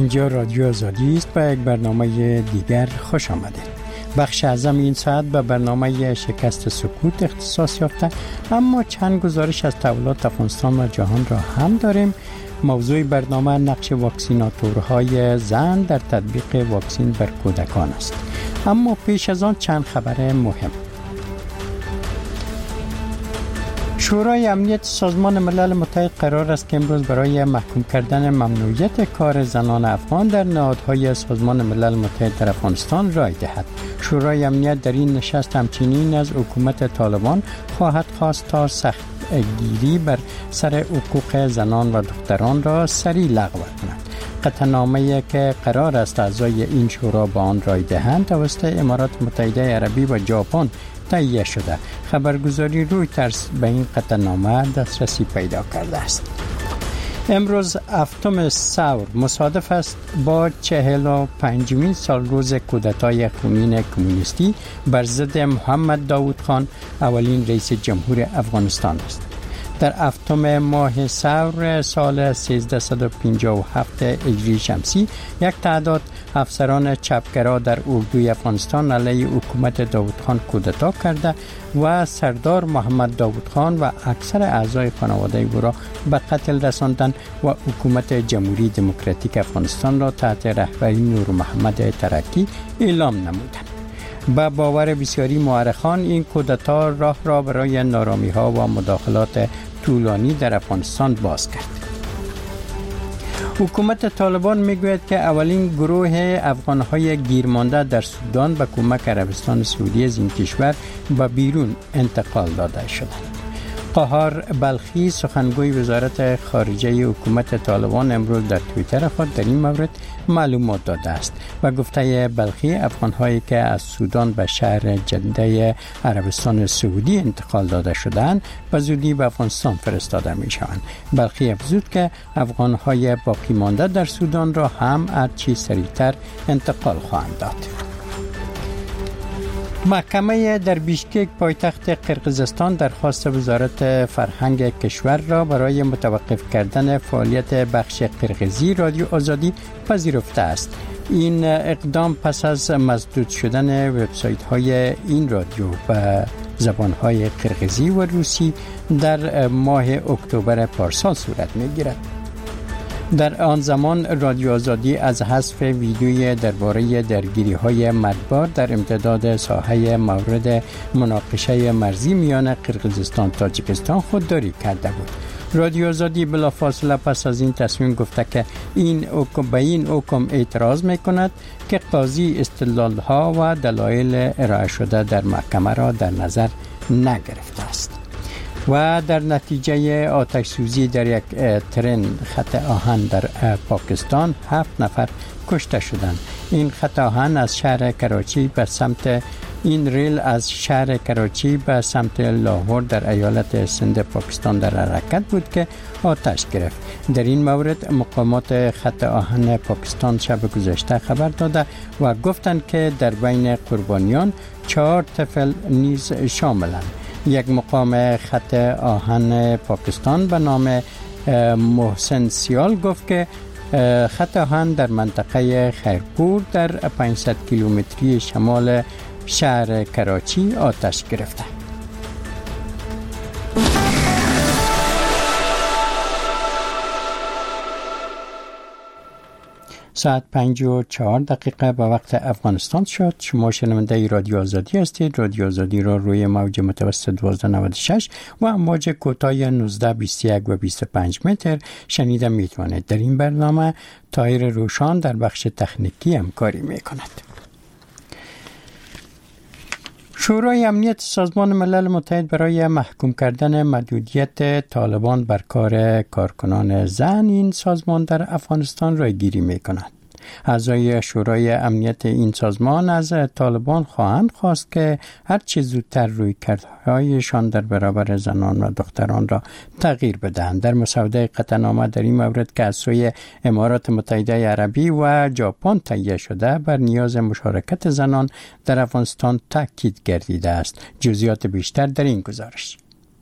اینجا رادیو آزادی است و یک برنامه دیگر خوش آمدید. بخش اعظم این ساعت به برنامه شکست سکوت اختصاص یافته، اما چند گزارش از تحولات افغانستان و جهان را هم داریم. موضوع برنامه نقش واکسیناتورهای زن در تطبیق واکسین بر کودکان است. اما پیش از آن چند خبر مهم. شورای امنیت سازمان ملل متحد قرار است که امروز برای محکوم کردن ممنوعیت کار زنان افغان در نهادهای سازمان ملل متحد در افغانستان رای دهد. شورای امنیت در این نشست همچنین از حکومت طالبان خواهد خواست تا سخت گیری بر سر حقوق زنان و دختران را سریع لغو کند. قطعنامه‌ای که قرار است اعضای این شورا با آن رای دهند توسط امارات متحده عربی و ژاپن تهیه شده. خبرگزاری رویترز به این قطعنامه دسترسی پیدا کرده است. امروز هفتم ثور مصادف است با 45مین سالروز کودتای خونین کمونیستی بر ضد محمد داود خان، اولین رئیس جمهور افغانستان است. در هفتم ماه ثور سال 1357 هجری شمسی یک تعداد افسران چپگرا در اردوی افغانستان علیه حکومت داود خان کودتا کرده و سردار محمد داود خان و اکثر اعضای خانواده او را به قتل رساندند و حکومت جمهوری دموکراتیک افغانستان را تحت رهبری نور محمد ترکی اعلام نمودند. با باور بسیاری مورخان این کودتا راه را برای نارامی‌ها و مداخلات طولانی در افغانستان باز کرد. حکومت طالبان میگوید که اولین گروه افغان‌های گیرمانده در سودان به کمک عربستان سعودی از این کشور به بیرون انتقال داده شدند. قهار بلخی سخنگوی وزارت خارجه حکومت طالبان امروز در توییتر خود در این مورد معلومات داده است و گفته بلخی افغان‌هایی که از سودان به شهر جده عربستان سعودی انتقال داده شدند به زودی به افغانستان فرستاده می‌شوند. بلخی افزود که افغان‌های باقی مانده در سودان را هم هرچی سریعتر انتقال خواهند داد. محکمه در بیشکک پایتخت قرقیزستان درخواست وزارت فرهنگ کشور را برای متوقف کردن فعالیت بخش قرقیزی رادیو آزادی پذیرفته است. این اقدام پس از مسدود شدن وبسایت‌های این رادیو به زبان‌های قرقیزی و روسی در ماه اکتبر پارسال صورت می‌گیرد. در آن زمان رادیو آزادی از حذف ویدیوی درباره درگیری‌های مرگبار در امتداد ساحه مورد مناقشه مرزی میان قرقیزستان و تاجیکستان خودداری کرده بود. رادیو آزادی بلافاصله پس از این تصمیم گفته که به این حکم اعتراض می‌کند که قاضی استدلال‌ها و دلایل ارائه شده در محکمه را در نظر نگرفته است. و در نتیجه آتش سوزی در یک ترن خط آهن در پاکستان 7 نفر کشته شدند. این خط آهن از شهر کراچی به سمت به سمت لاهور در ایالت سند پاکستان در حرکت بود که آتش گرفت. در این مورد مقامات خط آهن پاکستان شب گذشته خبر داده و گفتند که در بین قربانیان 4 طفل نیز شاملند. یک مقام خط آهن پاکستان به نام محسن سیال گفت که خط آهن در منطقه خیرپور در 500 کیلومتری شمال شهر کراچی آتش گرفته. ساعت 5:04 به وقت افغانستان شد. شما شنونده رادیو آزادی هستید. رادیو آزادی را روی موج متوسط 1296 و موج کوتاه 19، 21 و 25 متر شنیده میتوانید. در این برنامه طاهر روشان در بخش تکنیکی همکاری میکند. شورای امنیت سازمان ملل متحد برای محکوم کردن محدودیت طالبان بر کار کارکنان زن این سازمان در افغانستان رایگیری می‌کند. اعضای شورای امنیت این سازمان از طالبان خواهند خواست که هر چه زودتر رویکردهایشان در برابر زنان و دختران را تغییر بدهند. در مسوده قطعنامه در این مورد که از سوی امارات متحده عربی و ژاپن تهیه شده بر نیاز مشارکت زنان در افغانستان تاکید گردیده است. جزئیات بیشتر در این گزارش.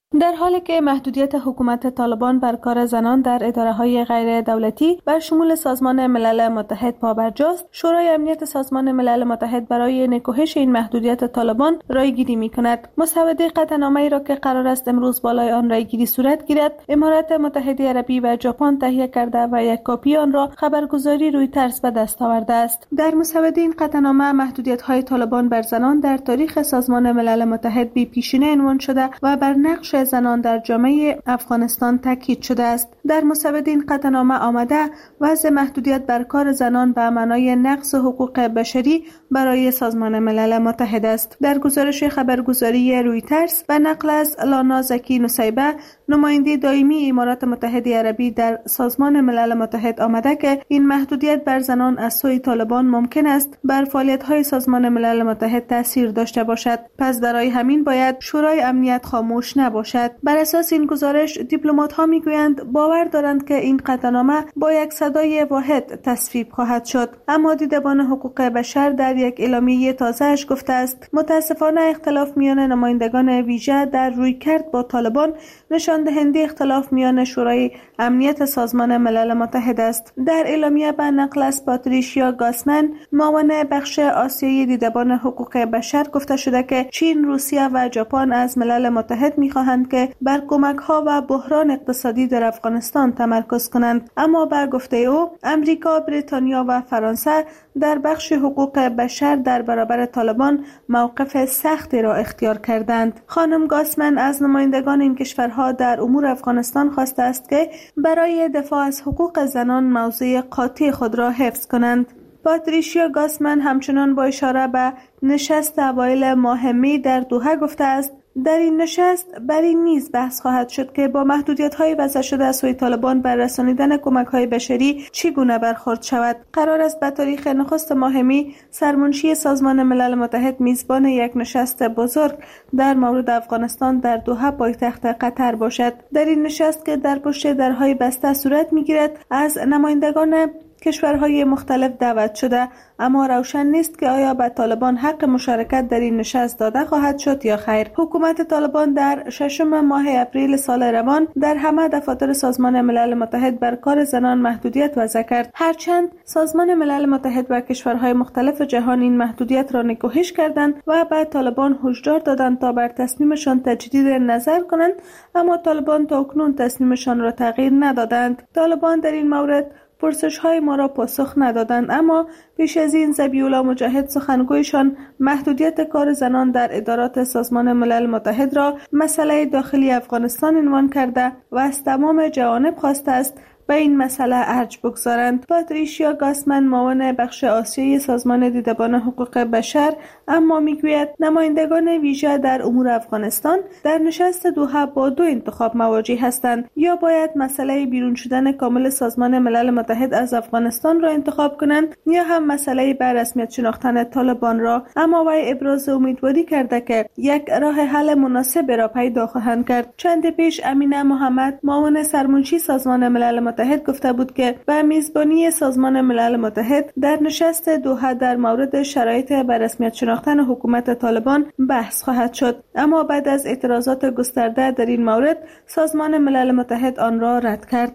در حالی که محدودیت حکومت طالبان بر کار زنان در اداره‌های غیر دولتی بر شمول سازمان ملل متحد پابرجاست، شورای امنیت سازمان ملل متحد برای نکوهش این محدودیت طالبان رایگیری می‌کند. مسوده قطعنامه‌ای را که قرار است امروز بالای آن رایگیری صورت گیرد، امارات متحده عربی و ژاپن تهیه کرده و یک کاپی آن را خبرگزاری رویترز به دست آورده است. در مسوده این قطعنامه محدودیت‌های طالبان بر زنان در تاریخ سازمان ملل متحد بی پیشینه عنوان شده و بر نقش زنان در جامعه افغانستان تاکید شده است. در مسوده این قطعنامه آمده وضع محدودیت بر کار زنان به معنای نقض حقوق بشری برای سازمان ملل متحد است. در گزارش خبرگزاری رویترز و نقل از لانا زکی نصیبه، نماینده دائمی امارات متحده عربی در سازمان ملل متحد آمده که این محدودیت بر زنان از سوی طالبان ممکن است بر فعالیت‌های سازمان ملل متحد تاثیر داشته باشد. پس برای همین باید شورای امنیت خاموش نباشد. بر اساس این گزارش، دیپلمات‌ها میگویند باور دارند که این قطعنامه با یک صدای واحد تصویب خواهد شد. اما دیدبان حقوق بشر در یک اعلامیه تازه‌اش گفته است متاسفانه اختلاف میان نمایندگان ویژه در رویکرد با طالبان نشان دهنده اختلاف میان شورای امنیت سازمان ملل متحد است. در اعلامیه به نقل از پاتریشیا گاسمن، معاون بخش آسیایی دیدبان حقوق بشر، گفته شده که چین، روسیه و ژاپن از ملل متحد می‌خواهند که بر کمک‌ها و بحران اقتصادی در افغانستان تمرکز کنند، اما به گفته او امریکا، بریتانیا و فرانسه در بخش حقوق بشر در برابر طالبان موقف سختی را اختیار کردند. خانم گاسمن از نمایندگان این کشورها در امور افغانستان خواسته است که برای دفاع از حقوق زنان موضع قاطع خود را حفظ کنند. پاتریشیا گاسمن همچنان با اشاره به نشست اوایل ماه می در دوحه گفته است در این نشست بر این نیز بحث خواهد شد که با محدودیت‌های وضع شده از سوی طالبان بر رسانیدن کمک‌های بشری چگونه برخورد شود. قرار است به تاریخ نخست ماه می سرمنشی سازمان ملل متحد میزبان یک نشست بزرگ در مورد افغانستان در دوحه پایتخت قطر باشد. در این نشست که در پشت درهای بسته صورت می‌گیرد، از نمایندگان کشورهای مختلف دعوت شده، اما روشن نیست که آیا به طالبان حق مشارکت در این نشست داده خواهد شد یا خیر. حکومت طالبان در 6 ماه اپریل سال روان در همه دفاتر سازمان ملل متحد بر کار زنان محدودیت وضع کرد، هرچند سازمان ملل متحد و کشورهای مختلف جهان این محدودیت را نکوهش کردند و به طالبان هشدار دادند تا بر تصمیمشان تجدید نظر کنند، اما طالبان تا اکنون تصمیمشان را تغییر ندادند. طالبان در این مورد پرسش‌های ما را پاسخ ندادند، اما پیش از این ذبیح‌الله مجاهد سخنگویشان محدودیت کار زنان در ادارات سازمان ملل متحد را مسئله داخلی افغانستان عنوان کرده و از تمام جوانب خواسته است به این مسئله ارج بگذارند. پاتریشیا گاسمن، معاون بخش آسیایی سازمان دیدبان حقوق بشر، اما میگوید نمایندگان ویژه در امور افغانستان در نشست دوحه با دو انتخاب مواجه هستند: یا باید مسئله بیرون شدن کامل سازمان ملل متحد از افغانستان را انتخاب کنند، یا هم مسئله به رسمیت شناختن طالبان را. اما وی ابراز امیدواری کرده که یک راه حل مناسب را پیدا خواهند کرد. چند پیش امینه محمد، معاون سرمنشی سازمان ملل متحد گفته بود که به میزبانی سازمان ملل متحد در نشست دوحه در مورد شرایط به رسمیت شناختن حکومت طالبان بحث خواهد شد، اما بعد از اعتراضات گسترده در این مورد سازمان ملل متحد آن را رد کرد.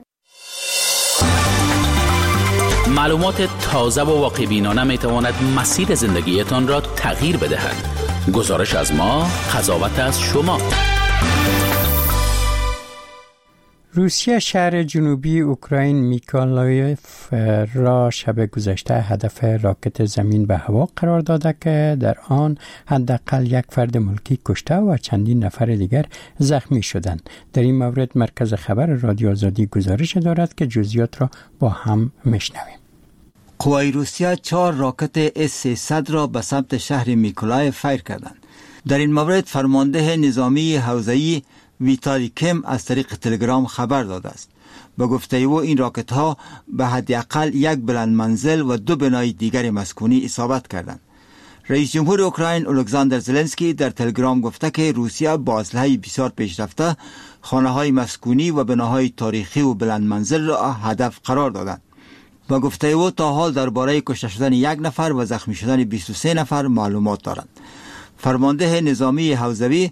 معلومات تازه و واقع‌بینانه میتواند مسیر زندگیتان را تغییر بدهد. گزارش از ما، قضاوت از شما. روسیه شهر جنوبی اوکراین میکولایف را شب گذشته هدف راکت زمین به هوا قرار داده که در آن حداقل یک فرد ملکی کشته و چندین نفر دیگر زخمی شدند. در این مورد مرکز خبر رادیو آزادی گزارش دارد که جزئیات را با هم میشنویم. قوای روسیه 4 راکت S-300 را به سمت شهر میکولایف فایر کردند. در این مورد فرمانده نظامی حوزه‌ای ویتالی کم از طریق تلگرام خبر داده است. به گفته او این راکت ها به حداقل یک بلند منزل و 2 بنای دیگر مسکونی اصابت کردند. رئیس جمهور اوکراین الکساندر زلنسکی در تلگرام گفته که روسیه با اسلحه بسیار پیشرفته خانه‌های مسکونی و بناهای تاریخی و بلند منزل را هدف قرار دادند. به گفته او تا حال درباره کشته شدن 1 نفر و زخمی شدن 23 نفر معلومات دارند. فرمانده نظامی حوزوی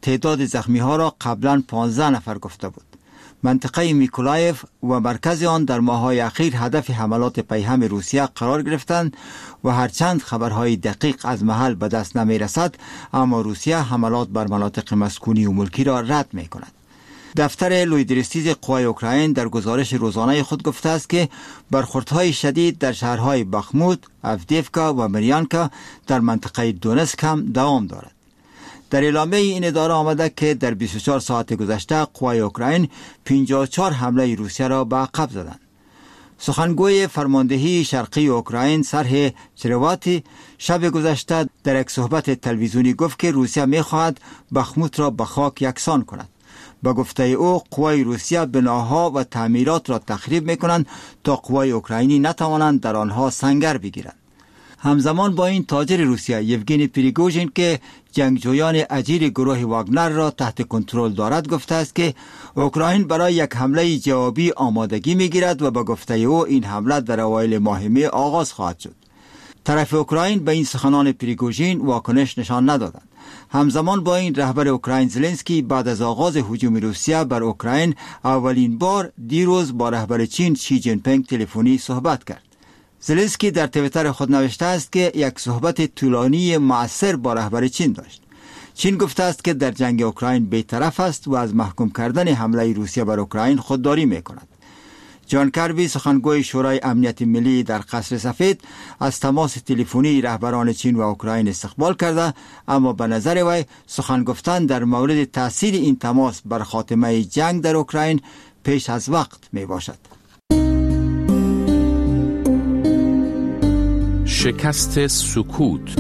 تعداد زخمی ها را قبلا 15 نفر گفته بود. منطقه میکولایف و مرکز آن در ماه‌های اخیر هدف حملات پیهم روسیه قرار گرفتند و هرچند خبرهای دقیق از محل به دست نمی رسد، اما روسیه حملات بر مناطق مسکونی و ملکی را رد می کند. دفتر لویدرستیز قوای اوکراین در گزارش روزانه خود گفته است که برخوردهای شدید در شهرهای بخموت، افدیفکا و مریانکا در منطقه دونسک هم دوام دارد. در اعلامیه این اداره آمده که در 24 ساعت گذشته قوای اوکراین 54 حمله روسیه را به عقب زدند. سخنگوی فرماندهی شرقی اوکراین سرهی چرواتی شب گذشته در یک صحبت تلویزیونی گفت که روسیه می‌خواهد بخموت را به خاک یکسان کند. با گفته او قوای روسیه بناها و تعمیرات را تخریب می‌کنند تا قوای اوکراینی نتوانند در آنها سنگر بگیرند. همزمان با این تاجر روسیه یوگنی پریگوژین که جنگجویان اجیر گروه واگنر را تحت کنترل دارد گفته است که اوکراین برای یک حمله جوابی آمادگی می‌گیرد و با گفته او این حمله در اوایل ماه می آغاز خواهد شد. طرف اوکراین به این سخنان پریگوژین واکنش نشان ندادند. همزمان با این رهبر اوکراین زلنسکی بعد از آغاز هجوم روسیه بر اوکراین اولین بار دیروز با رهبر چین شی جین پینگ تلفنی صحبت کرد. زلنسکی در توییتر خود نوشته است که یک صحبت طولانی مؤثر با رهبر چین داشت. چین گفته است که در جنگ اوکراین بی‌طرف است و از محکوم کردن حمله روسیه بر اوکراین خودداری می‌کند. جان کربی سخنگوی شورای امنیت ملی در قصر سفید از تماس تلفنی رهبران چین و اوکراین استقبال کرده، اما به نظر وی سخن گفتن در مورد تاثیر این تماس بر خاتمه جنگ در اوکراین پیش از وقت میباشد. شکست سکوت.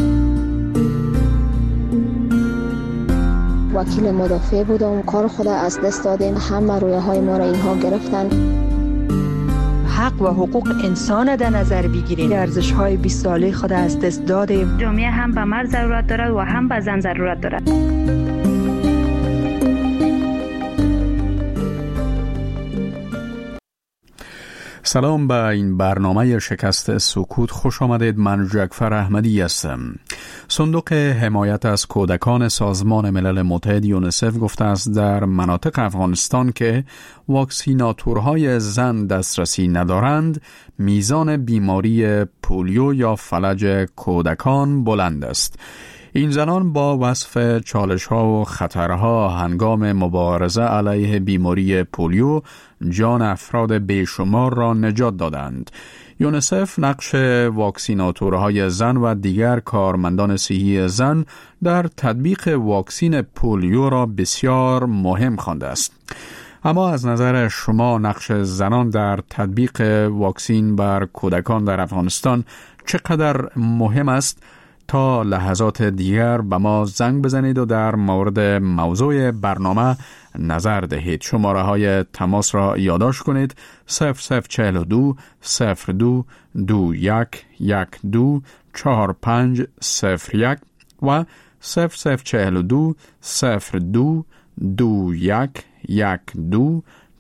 وکیل مدافع بودم، کار خود از دست دادیم، همه رویاهای ما را اینها گرفتن. حق و حقوق انسان در نظر بگیریم. ارزش‌های 20 ساله خود از دست دادیم. جامعه هم به مرد ضرورت دارد و هم به زن ضرورت دارد. سلام به این برنامه شکست سکوت خوش آمدید. من جعفر احمدی هستم. صندوق حمایت از کودکان سازمان ملل متحد یونیسف گفته است در مناطق افغانستان که واکسیناتورهای زن دسترسی ندارند، میزان بیماری پولیو یا فلج کودکان بلند است. این زنان با وصف چالش‌ها و خطرها هنگام مبارزه علیه بیماری پولیو جان افراد بیشمار را نجات دادند. یونیسف نقش واکسیناتورهای زن و دیگر کارمندان صحی زن در تطبیق واکسین پولیو را بسیار مهم خوانده است. اما از نظر شما نقش زنان در تطبیق واکسین بر کودکان در افغانستان چقدر مهم است؟ تا لحظات دیگر به ما زنگ بزنید و در مورد موضوع برنامه نظر دهید. شماره های تماس را یادداشت کنید: 0042 02 21 12 4501 و 0042 02 21 12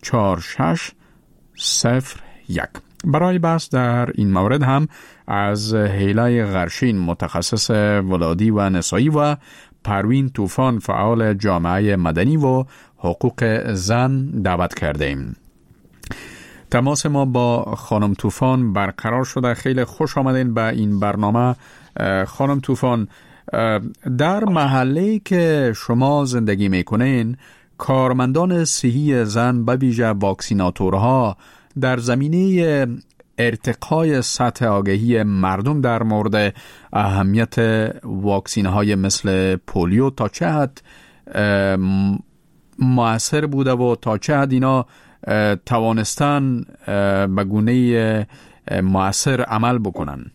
4601. برای بحث در این مورد هم از هیله غرشین متخصص ولادی و نسایی و پروین طوفان فعال جامعه مدنی و حقوق زن دعوت کردیم. تماس ما با خانم طوفان برقرار شده. خیلی خوش آمدین به این برنامه. خانم طوفان، در محله‌ای که شما زندگی میکنین کارمندان صحی زن به ویژه واکسیناتورها در زمینه ارتقای سطح آگاهی مردم در مورد اهمیت واکسین‌های مثل پولیو تا چه حد مؤثر بوده و تا چه حد اینا توانستن به گونه مؤثر عمل بکنن؟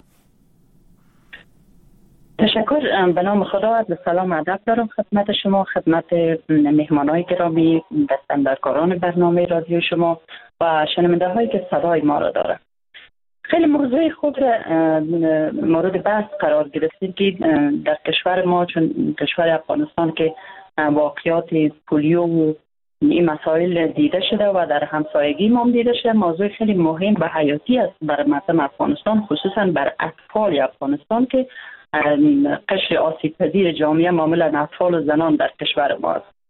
تشکر. به نام خدا، عرض سلام ادب دارم خدمت شما، خدمت مهمانای گرامی، دستاندرکاران برنامه رادیو شما و شنونده هایی که صدای ما را دارند. خیلی موضوع خوب مورد بحث قرار گرفتید که در کشور ما، چون کشور افغانستان که واقعیات پولیو و این مسائل دیده شده و در همسایگی ما دیده شده، موضوع خیلی مهم و حیاتی است برای مردم افغانستان، خصوصا بر اطفال افغانستان که قشر آسیب پذیر جامعه معمولا اطفال و زنان در کشور ما است.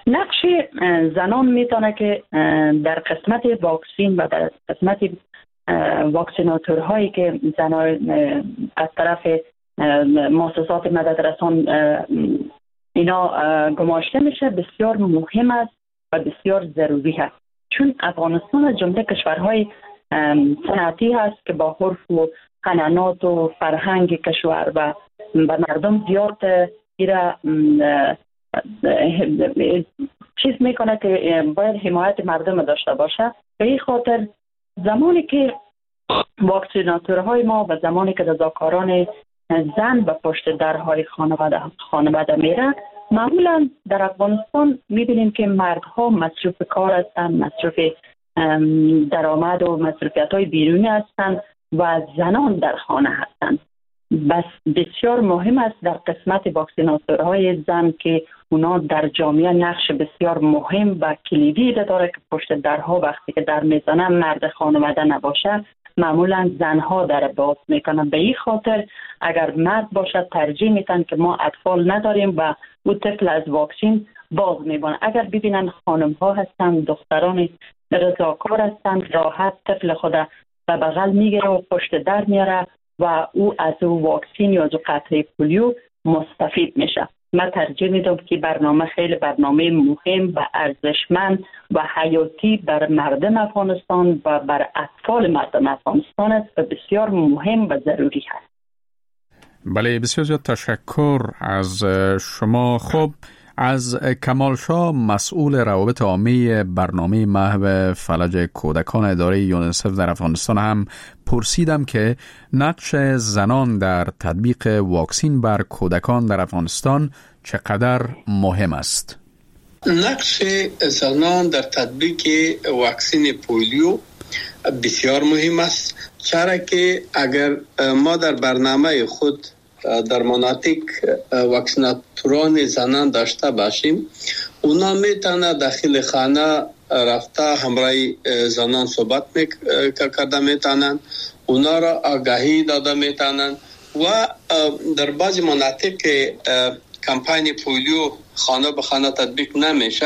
نقش زنان میتونه که در قسمت واکسین و در قسمت واکسیناتورهایی که زنان از طرف مؤسسات مدد رسان اینا گماشته میشه بسیار مهم است و بسیار ضروری هست، چون افغانستان از جمله کشورهای صنعتی هست که با عرف و قناعات و فرهنگ کشور و مردم زیاد ایرا چیز میکنه که باید حمایت مردم داشته باشه. به این خاطر زمانی که واکسیناتورهای ما و زمانی که رضاکاران زن به پشت درهای خانواده میره، معمولا در افغانستان میبینیم که مردها مصروف کار هستند، مصروف درآمد و مصروفیت های بیرونی هستند و زنان در خانه هستند. بس بسیار مهم است در قسمت واکسیناتورهای زن که اونا در جامعه نقش بسیار مهم و کلیدی داره که پشت درها وقتی که در میزنه مرد خانواده نباشه، معمولا زنها در باز میکنن. به این خاطر اگر مرد باشد ترجیح میتن که ما اطفال نداریم و او طفل از واکسین باز میبونه. اگر ببینن خانم ها هستن، دختران رضاکار هستن، راحت طفل خود به بغل میگیره و پشت در میاره و او از او واکسین یا از قطره پولیو مستفید میشه. من ترجیح میدم که برنامه خیلی برنامه مهم و ارزشمند و حیاتی بر مردم افغانستان و بر اطفال مردم افغانستان است و بسیار مهم و ضروری هست. بله، بسیار زیاد تشکر از شما. خب از کمال شاه، مسئول روابط عامه برنامه محو فلج کودکان اداره یونیسف در افغانستان، هم پرسیدم که نقش زنان در تطبیق واکسین بر کودکان در افغانستان چقدر مهم است. نقش زنان در تطبیق واکسین پولیو بسیار مهم است، چرا که اگر ما در برنامه خود در مناطق واکسیناتوران زنان داشته باشیم، اونا میتونه داخل خانه رفته همراه زنان صحبت کرده میتونن، اونا را آگاهی داده میتونن و در بعضی مناطق که کمپاین پولیو خانه به خانه تطبیق نمیشه،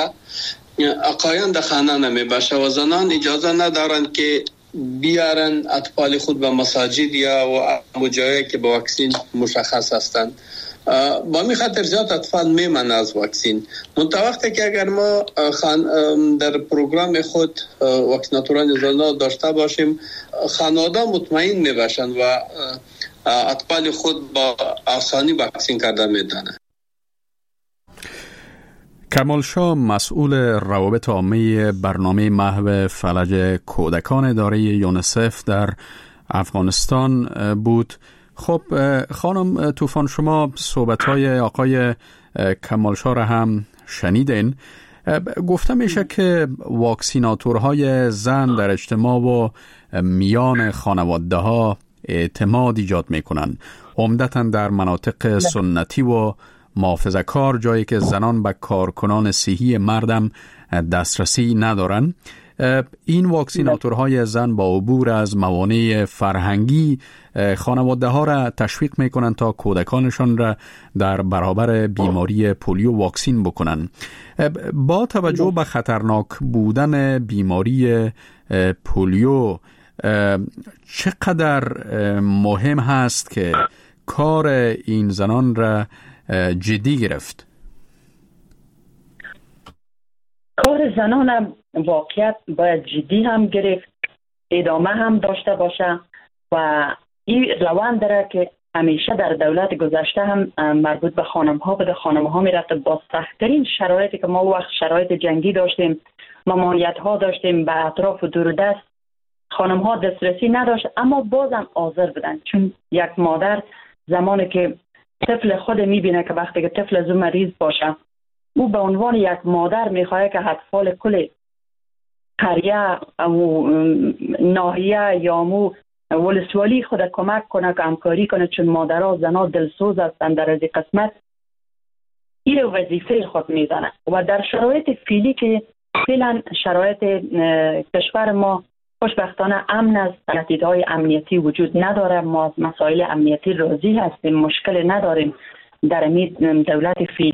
آقایان در خانه نمیباشه و زنان اجازه ندارن که بیارن اطفال خود به مساجد یا و جایی که با واکسین مشخص هستند. با می خاطر زیاد اطفال میمن از واکسین. وقتی که اگر ما در پروگرام خود واکسیناتوران زنان داشته باشیم، خانواده مطمئن میباشند و اطفال خود با آسانی واکسین کرده میتونن. کمال شاه، مسئول روابط عامه برنامه محو فلج کودکان اداره یونیسف در افغانستان بود. خب خانم طوفان، شما صحبت‌های آقای کمال شاه را هم شنیدین. گفته میشه که واکسیناتورهای زن در اجتماع و میان خانواده ها اعتماد ایجاد میکنن، عمدتاً در مناطق سنتی و محافظه‌کار، جایی که زنان به کارکنان صحی مردم دسترسی ندارن. این واکسیناتورهای زن با عبور از موانع فرهنگی خانواده ها را تشویق میکنن تا کودکانشان را در برابر بیماری پولیو واکسین بکنن. با توجه به خطرناک بودن بیماری پولیو، چقدر مهم هست که کار این زنان را جدی گرفت؟ کار زنان هم واقعیت باید جدی هم گرفت، ادامه هم داشته باشه و این روند داره که همیشه در دولت گذشته هم مربوط به خانم ها بوده. خانم ها میرفت با سخت‌ترین شرایطی که ما وقت شرایط جنگی داشتیم، ممانعت ها داشتیم، به اطراف و دور دست خانم ها دسترسی نداشت، اما بازم حاضر بودن. چون یک مادر زمانی که طفل خود میبینه که وقتی که طفل از اون مریض باشه، او به عنوان یک مادر میخواد که اطفال کل قریه و ناحیه یا مو ولسوالی خود کمک کنه، که همکاری کنه، چون مادرها زنها دلسوز هستند در از قسمت. این وظیفه خود میزنه و در شرایط فعلی که فعلا شرایط کشور ما خوشبختانه امن است، تهدیدهای امنیتی وجود نداره، ما از مسائل امنیتی راضی هستیم، مشکل نداریم در دولت فعلی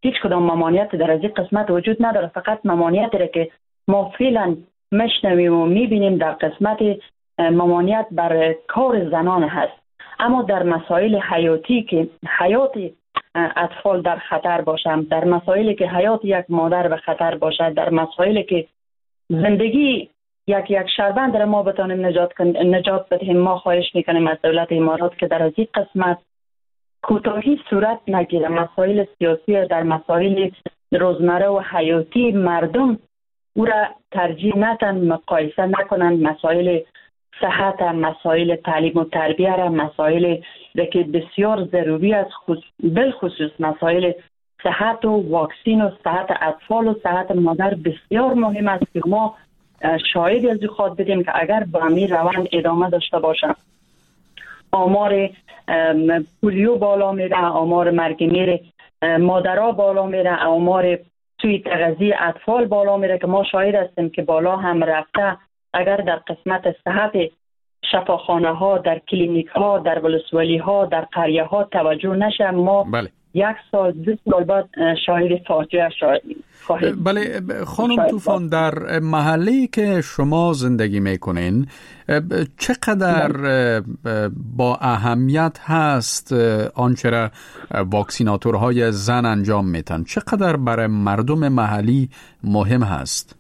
هیچ کدام ممانعت در از این قسمت وجود نداره. فقط ممانعتی را که ما فعلا میشنویم و میبینیم در قسمت ممانعت بر کار زنان هست. اما در مسائل حیاتی که حیات اطفال در خطر باشند، در مسائلی که حیات یک مادر به خطر باشد، در مسائلی که زندگی یک شهروند را ما بتانیم نجات بدهیم، ما خواهش میکنیم از دولت امارات که در از این قسمت کوتاهی صورت نگیره. مسائل سیاسی در مسائل روزمره و حیاتی مردم او را ترجیح ندن، مقایسه نکنن. مسائل صحت، مسائل تعلیم و تربیه را، مسائل که بسیار ضروری است، بالخصوص مسائل صحت و واکسین و صحت اطفال و صحت مادر بسیار مهم است که ما شاهدی از خود بدیم که اگر با همین روند ادامه داشته باشند آمار پولیو بالا میره، آمار مرگ میر مادرها بالا میره، آمار توی تغذیه اطفال بالا میره که ما شاهد هستیم که بالا هم رفته. اگر در قسمت صحت شفاخانه ها، در کلینیک ها، در ولسوالی ها، در قریه ها توجه نشه، ما یک سال 2 سال بعد شاهد فاجعه خواهیم. بله خانم طوفان، در محله‌ای که شما زندگی میکنین چقدر با اهمیت هست آنچه را واکسیناتورهای زن انجام میتن؟ چقدر برای مردم محلی مهم هست؟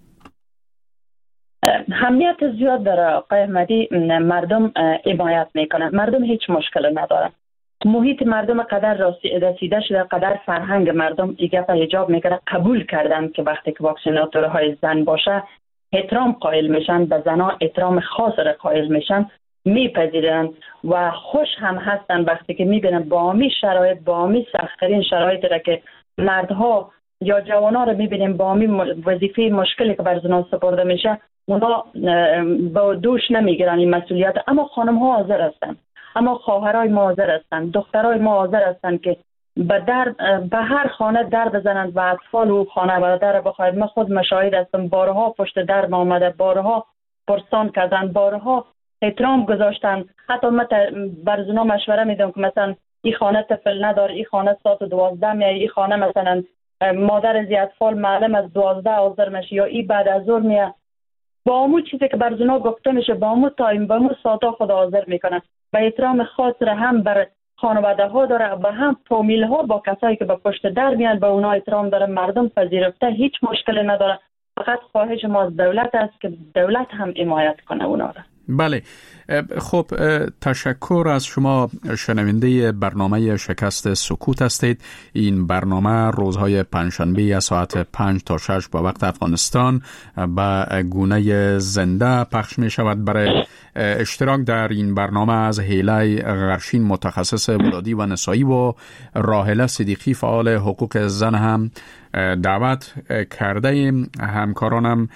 اهمیت زیاد داره آقای احمدی. مردم حمایت میکنن، مردم هیچ مشکل ندارن. محیط مردم قدر رسیده شده، قدر فرهنگ مردم دیگه ایجاب میکنه، قبول کردن که وقتی که واکسیناتورهای زن باشه احترام قائل میشن، به زنها احترام خاص را قائل میشن، میپذیرن و خوش هم هستن وقتی که میبینن با همین شرایط، با همین سخت‌ترین شرایطی را که مردها یا جوانها رو میبینیم با همین وظیفه مشکلی که بر زنها سپرده میشه، اونا با دوش نمیگیرن این مسئولیت. اما خانم ها حاضر هستن، اما خواهرای ما حاضر هستن، دخترای ما حاضر هستن که به هر خانه در بزنند و اطفال و خانواده در بخواهد. من خود مشاهد هستم، بارها پشت در ما آمده، بارها پرسان کردن، بارها احترام گذاشتن. حتی من بر زنا مشوره میدم که مثلا این خانه طفل نداره، این خانه ساعت 12 میای، این خانه مثلا مادر از اطفال معلم از 12 حاضر میشه، یا این بعد از ظهر میاد. با همون چیزی که بر زنا گفته میشه، با همون تایم، با همون ساعتا خود حاضر میکنن و احترام خاص را هم بر خانواده ها داره و هم فامیل ها با کسایی که به پشت در میان به اونا احترام داره. مردم پذیرفته، هیچ مشکلی نداره. فقط خواهش ما از دولت است که دولت هم حمایت کنه اونا را. بله، خب تشکر از شما. شنونده برنامه شکست سکوت هستید. این برنامه روزهای پنجشنبه از ساعت 5 تا 6 با وقت افغانستان به گونه زنده پخش می شود. برای اشتراک در این برنامه از هیله غرشین متخصص ولادی و نسایی و راحله صدیقی فعال حقوق زن هم دعوت کرده ایم. همکارانم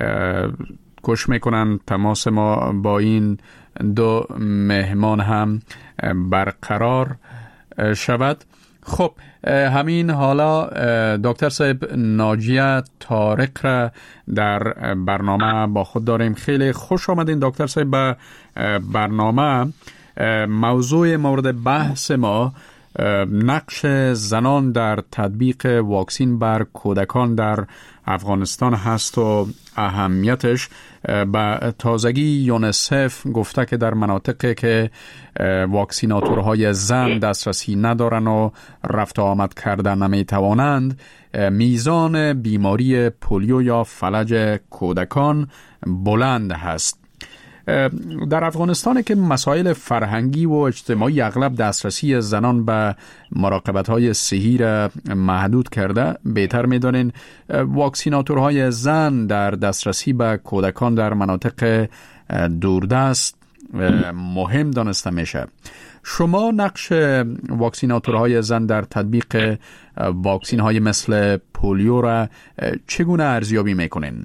کوشش میکنن تماس ما با این دو مهمان هم برقرار شود. خب همین حالا دکتر صاحب ناجیه طارق را در برنامه با خود داریم. خیلی خوش آمدین دکتر صاحب به برنامه. موضوع مورد بحث ما نقش زنان در تطبیق واکسین بر کودکان در افغانستان هست و اهمیتش. به تازگی یونسف گفته که در مناطقی که واکسیناتورهای زن دسترسی ندارن و رفت و آمد کردن نمیتوانند، میزان بیماری پولیو یا فلج کودکان بلند هست. در افغانستان که مسائل فرهنگی و اجتماعی اغلب دسترسی زنان به مراقبت‌های صحی را محدود کرده، بهتر می‌دانین واکسیناتورهای زن در دسترسی به کودکان در مناطق دوردست مهم دانسته میشه. شما نقش واکسیناتورهای زن در تطبیق واکسین‌های مثل پولیو را چگونه ارزیابی می‌کنین؟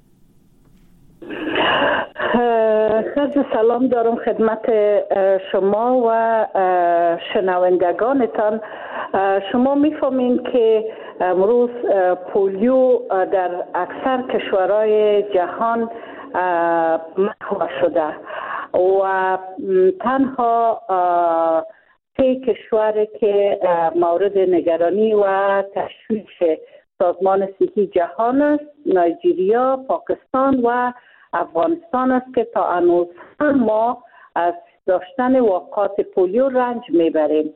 سلام دارم خدمت شما و شنوندگانتان. شما میفهمین که امروز پولیو در اکثر کشورهای جهان محو شده و تنها 3 کشور که مورد نگرانی و تشویش سازمان صحی جهان است، نایجیریا، پاکستان و افغانستان است که تا هنوز ما از داشتن واقعات پولیو رنج میبریم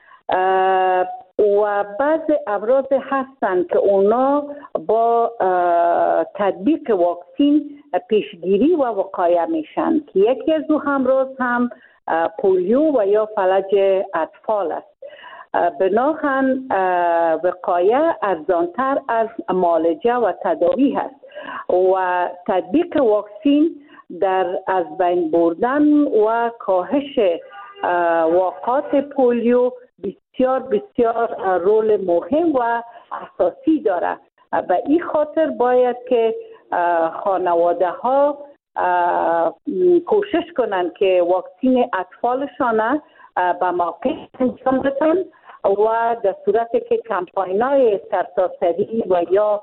و بعض امراض هستند که اونا با تطبیق واکسین پیشگیری و وقایه میشن که یکی از دو امراض هم پولیو و یا فلج اطفال است. بناهن وقایه ارزانتر از معالجه و تداوی هست و تطبیق واکسین در از بین بردن و کاهش واقعات پولیو بسیار رول مهم و اساسی داره. به این خاطر باید که خانواده ها کوشش کنند که واکسین اطفالشان به موقع انجام بدن و در صورتی که کمپاین‌های سرتاسری و یا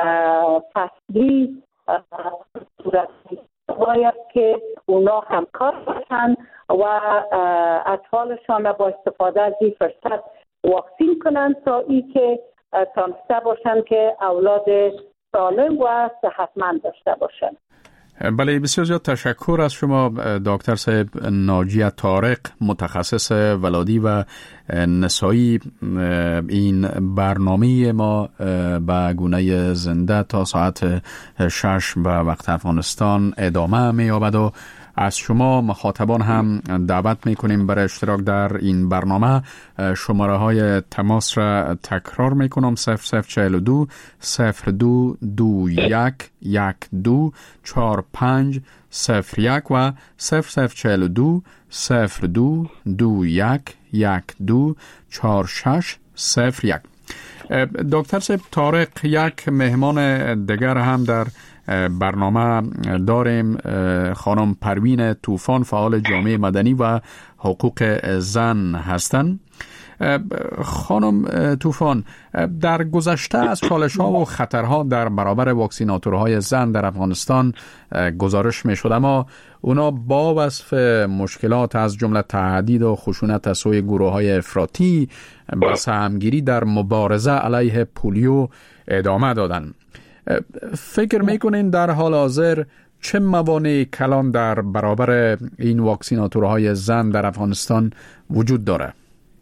فصلی صورتی باید که اونا همکار باشن و اطفالشان با استفاده از این فرصت واکسین کنند تا ای که تانسته باشن که اولاد سالم و صحتمند داشته باشن. بله، بسیار زیاد تشکر از شما دکتر صاحب ناجیه طارق، متخصص ولادی و نسایی. این برنامه ما به گونه زنده تا ساعت 6 به وقت افغانستان ادامه می‌یابد و از شما مخاطبان هم دعوت میکنیم برای اشتراک در این برنامه. شماره های تماس را تکرار میکنم: 0042 02 21 12 45 01 و 0042 02 21 12 46 01. دکتر صاحب طارق، یک مهمان دیگر هم در برنامه داریم. خانم پروین طوفان، فعال جامعه مدنی و حقوق زن هستند. خانم طوفان، در گذشته از چالش‌ها و خطرها در برابر واکسیناتورهای زن در افغانستان گزارش می‌شد، اما اونا با وصف مشکلات از جمله تهدید و خشونت از سوی گروه‌های افراطی به سهمگیری در مبارزه علیه پولیو ادامه دادند. فکر میکنین در حال حاضر چه موانع کلان در برابر این واکسیناتورهای زن در افغانستان وجود داره؟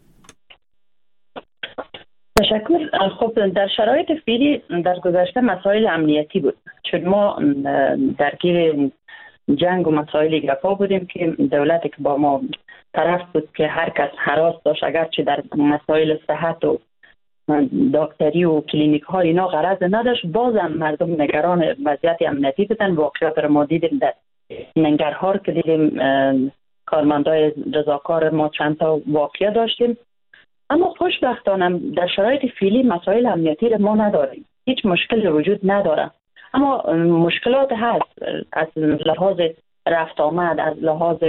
تشکر. خب در شرایط فعلی در گذشته مسائل امنیتی بود، چون ما درگیر جنگ و مسائل گپا بودیم که دولتی که با ما طرف بود که هر کس هراس داشت، اگرچه در مسائل صحت و دکتری و کلینیک ها اینا غرض نداشت، بازم مردم نگران وضعیت امنیتی بودن. واقعیت را ما دیدیم در ننگرهار که دیدیم کارمندای رضاکار ما چند تا واقعه داشتیم. اما خوشبختانه در شرایط فعلی مسائل امنیتی را ما نداریم، هیچ مشکلی وجود نداره. اما مشکلات هست از لحاظ رفت آمد، از لحاظ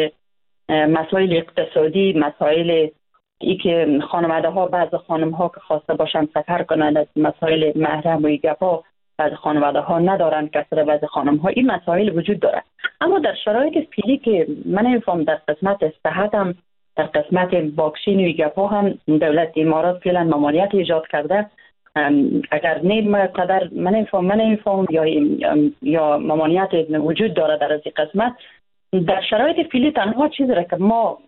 مسائل اقتصادی، مسائل ای که خانواده ها، بعض خانم ها که خواسته باشن سفر کنند، از مسائل محرم و گپا بعض خانواده ها ندارن کسر، بعض خانم ها، این مسائل وجود داره. اما در شرایط فعلی که من نمیفهم در قسمت صحت هم، در قسمت واکسین و گپا هم دولت امارات فعلا ممانعت ایجاد کرده. اگر نیم قدر من نمیفهم یا ممانعت وجود داره در این قسمت. در شرایط فعلی تنها چیزی را که ما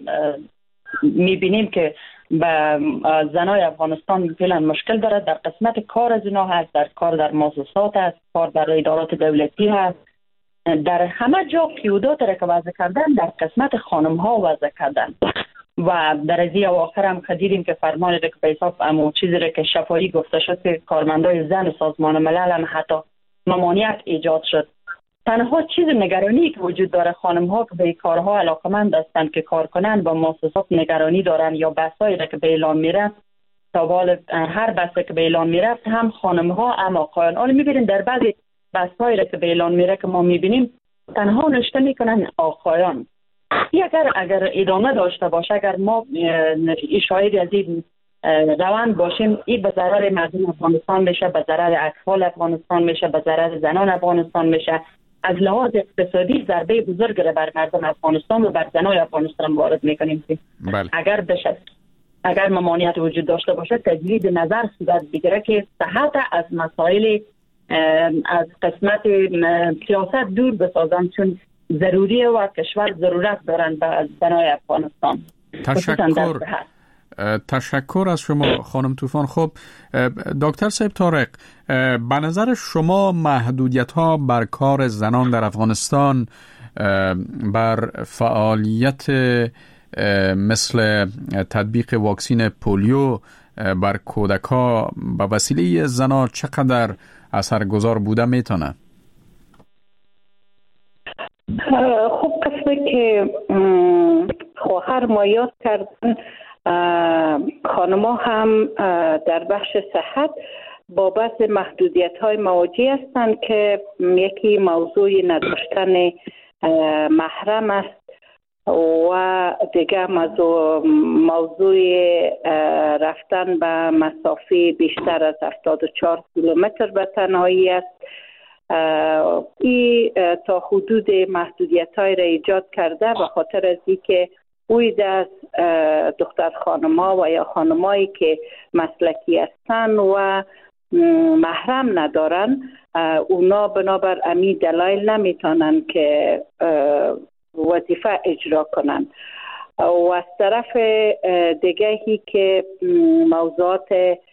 میبینیم که به زنای افغانستان فعلا مشکل داره در قسمت کار از اینا هست، در کار در مؤسسات هست، کار در ادارات دولتی هست، در همه جا قیودات را که وضع کردن در قسمت خانم ها وضع کردن. و در از اواخر هم دیدیم که فرمان را که به حساب امو چیزی را که شفاهی گفته شد که کارمندای زن سازمان ملل هم حتی ممانعت ایجاد شد. تنها چیز نگرانی که وجود داره، خانم ها که به کارها علاقمند هستند که کار کنن با مؤسسات نگرانی دارن، یا بحثایی را که به اعلان میره، تا بال هر بحثی که به اعلان میره هم خانم ها هم آقایان. حالا میبینیم در بعضی بحثایی را که به اعلان میره که ما میبینیم تنها نشته میکنن آقایان. اگر ادامه داشته باشه، اگر ما شاهد از این روان باشیم، این به ضرر مردم افغانستان میشه، به ضرر اطفال افغانستان میشه، به ضرر زنان افغانستان میشه. از لحاظ اقتصادی ضربه بزرگ را بر مردم افغانستان و بر زنان افغانستان وارد میکنیم. بله. اگر بشه اگر ممانعت وجود داشته باشه تجدید نظر صورت بگیره که صحت از مسائل از قسمت سیاست دور بسازن، چون ضروریه و کشور ضرورت دارن به بنای افغانستان. تشکر از شما خانم طوفان. خب دکتر صاحب طارق، به نظر شما محدودیت ها بر کار زنان در افغانستان بر فعالیت مثل تطبیق واکسین پولیو بر کودک‌ها به وسیله زنان چقدر اثرگذار بوده میتونه؟ خب قسمی که خواهر ما یاد کردن، خانما هم در بخش صحت با بعض محدودیت‌های مواجه هستند که یکی موضوع نداشتن محرم است و دیگه موضوع رفتن به مسافه بیشتر از 74 کیلومتر به تنهایی است. این تا حدود محدودیت‌های را ایجاد کرده به خاطر از اینکه اوید از دختر خانما و یا خانمایی که مسلکی هستن و محرم ندارن، اونا بنابر امی دلایل نمیتونن که وظیفه اجرا کنن. و از طرف دیگهی که موضوعات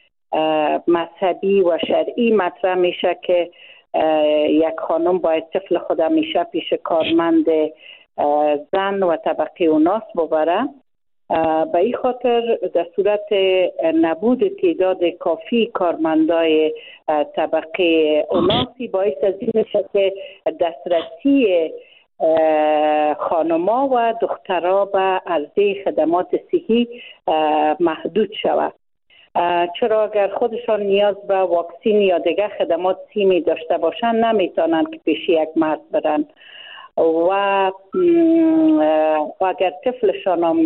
مذهبی و شرعی مطرح میشه که یک خانم باید طفل خود میشه پیش کارمند زن و طبقه اوناس ببره. به این خاطر در صورت نبود تعداد کافی کارمندای طبقه اوناسی باعث از این میشه که دسترسی خانما و دخترها به عرضه خدمات صحی محدود شود. چرا اگر خودشان نیاز به واکسین یا دیگه خدمات صحی داشته باشن نمیتونن که پیش یک مرد برن و اگر طفلشان هم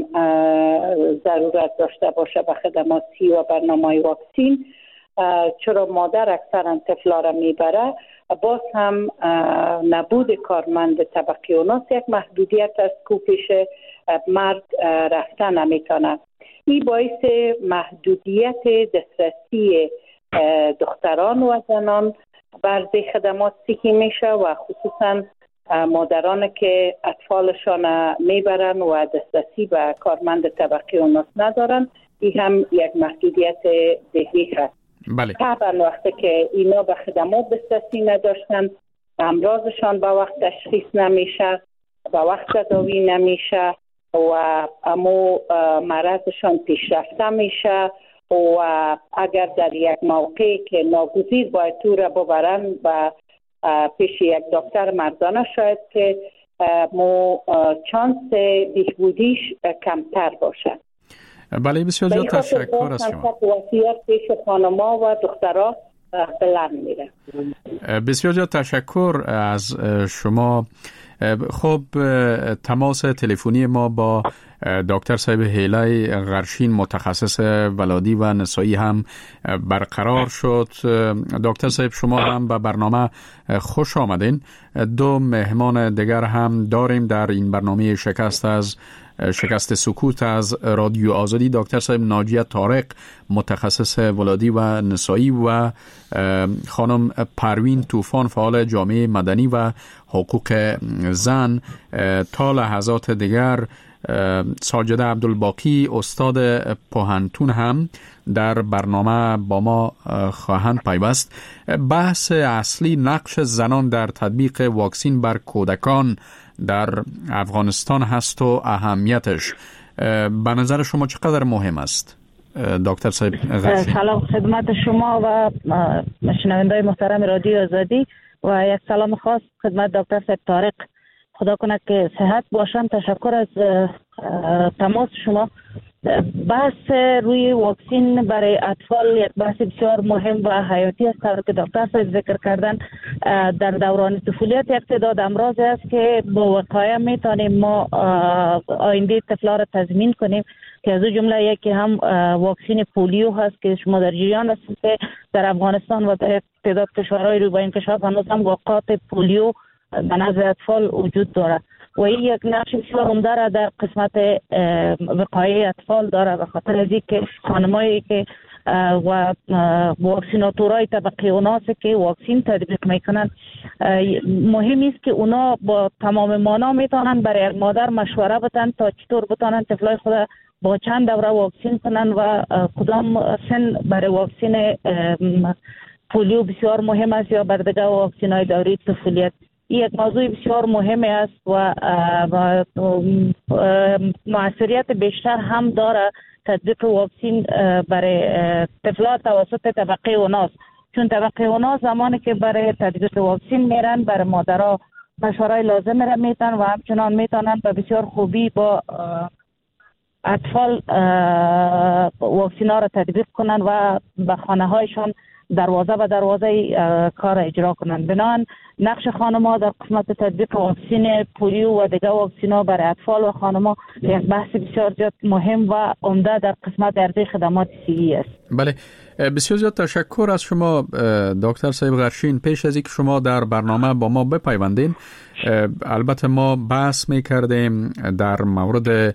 ضرورت داشته باشه به خدمات صحی و برنامه واکسین، چرا مادر اکثرا طفلا را میبره، باز هم نبود کارمند طبقه اوناس یک محدودیت است که پیش مرد رفتن نمیتونه. این باعث محدودیت دسترسی دختران و زنان بر خدمات صحی میشه و خصوصا مادران که اطفالشان میبرن و دسترسی به کارمند طبقه اوناس ندارن، این هم یک محدودیت دیگه هست. بله. طبعا وقتی که اینا به خدمات دسترسی نداشتن، امراضشان به وقت تشخیص نمیشه، به وقت تداوی نمیشه و امو مرضشان پیشرفته میشه و اگر در یک موقعی که ناگزیر باید تو را ببرن و پیش یک دکتر مردانه، شاید که چانس بهبودیش کمتر باشه. بله، بسیار زیاد تشکر از شما. پیش خانما و دخترها بلند میره. بسیار زیاد تشکر از شما. خب تماس تلفنی ما با دکتر صاحب هیلای غرشین متخصص ولادی و نسایی هم برقرار شد. دکتر صاحب شما هم به برنامه خوش آمدین. دو مهمان دیگر هم داریم در این برنامه شکست سکوت از رادیو آزادی. دکتر صاحب ناجیه طارق متخصص ولادی و نسایی و خانم پروین طوفان فعال جامعه مدنی و حقوق زن. تا لحظات دیگر ساجده عبدالباقی استاد پوهنتون هم در برنامه با ما خواهند پیوست. بحث اصلی نقش زنان در تطبیق واکسین بر کودکان در افغانستان هست و اهمیتش به نظر شما چقدر مهم است دکتر صاحب غرشین؟ سلام خدمت شما و شنونده‌های محترم رادیو آزادی و یک سلام خاص خدمت دکتر صاحب طارق. خدا کنه که صحت باشن. تشکر از تماس شما. بحث روی واکسین برای اطفال یک بحث بسیار مهم و حیاتی است که دکتر صاحب ذکر کردن. در دوران طفولیت یک تعداد امراض است که با وقایع میتونیم ما آینده طفلا را تضمین کنیم که از جمله یکی هم واکسین پولیو هست که شما در جریان هستید که در افغانستان و در تعداد کشورهای روی با انکشاف هنوز هم وقایع پولیو به نزد اطفال وجود دارد و این یک نقش بسیار عمده را در قسمت وقایه اطفال داره، به خاطر از اینکه خانمایی که و واکسیناتورهای طبقه اوناسی که واکسین تطبیق میکنن، مهم است که اونا با تمام مانا میتونن برای یک مادر مشوره بدن تا چطور بتونن طفلای خود با چند دوره واکسین کنن و کدام سن برای واکسین پولیو بسیار مهم است یا بر دیگر واکسین های دوره طفولیت. این یک موضوع بسیار مهم است و موثریت بیشتر هم داره تطبیق واکسین برای طفلات توسط طبقه اوناس، چون طبقه اوناس زمانی که برای تطبیق واکسین میرن برای مادرها مشورای لازم را میتن و همچنان میتونن به بسیار خوبی با اطفال واکسین ها را تطبیق کنن و به خانه هایشان دروازه به دروازه کار اجرا کنند. بنابراین نقش خانم‌ها در قسمت تطبیق واکسین پولیو و دیگر واکسین‌ها برای اطفال و خانم‌ها یک بحث بسیار زیاد مهم و عمده در قسمت عرضه خدمات صحی است. بله، بسیار زیاد تشکر از شما دکتر صاحب غرشین. پیش از اینکه شما در برنامه با ما بپیوندین، البته ما بحث می‌کردیم در مورد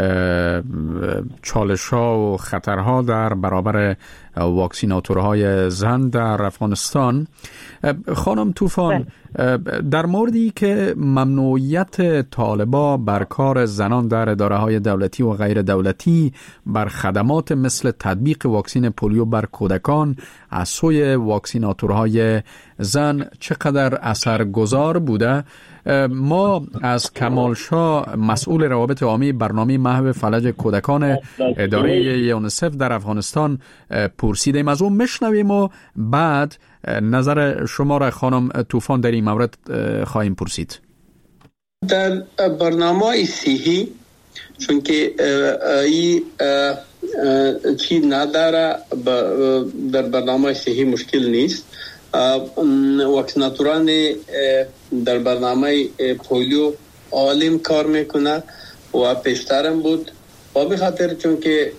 چالش‌ها و خطرها در برابر واکسیناتورهای زن در افغانستان. خانم طوفان، در موردی که ممنوعیت طالبا بر کار زنان در اداره‌های دولتی و غیر دولتی بر خدمات مثل تطبیق واکسین پولیو بر کودکان از سوی واکسیناتورهای زن چقدر اثرگذار بوده، ما از کمال شاه مسئول روابط عامی برنامه محو فلج کودکان اداره یونیسف در افغانستان پرسیدیم. از اون میشنویم و بعد نظر شما را خانم طوفان در این مورد خواهیم پرسید. در برنامه صحی چون که این چی نداره، در برنامه صحی مشکل نیست. واکسیناتوران در برنامه پولیو عالم کار میکنه و پیشترم بود و به خاطر چون که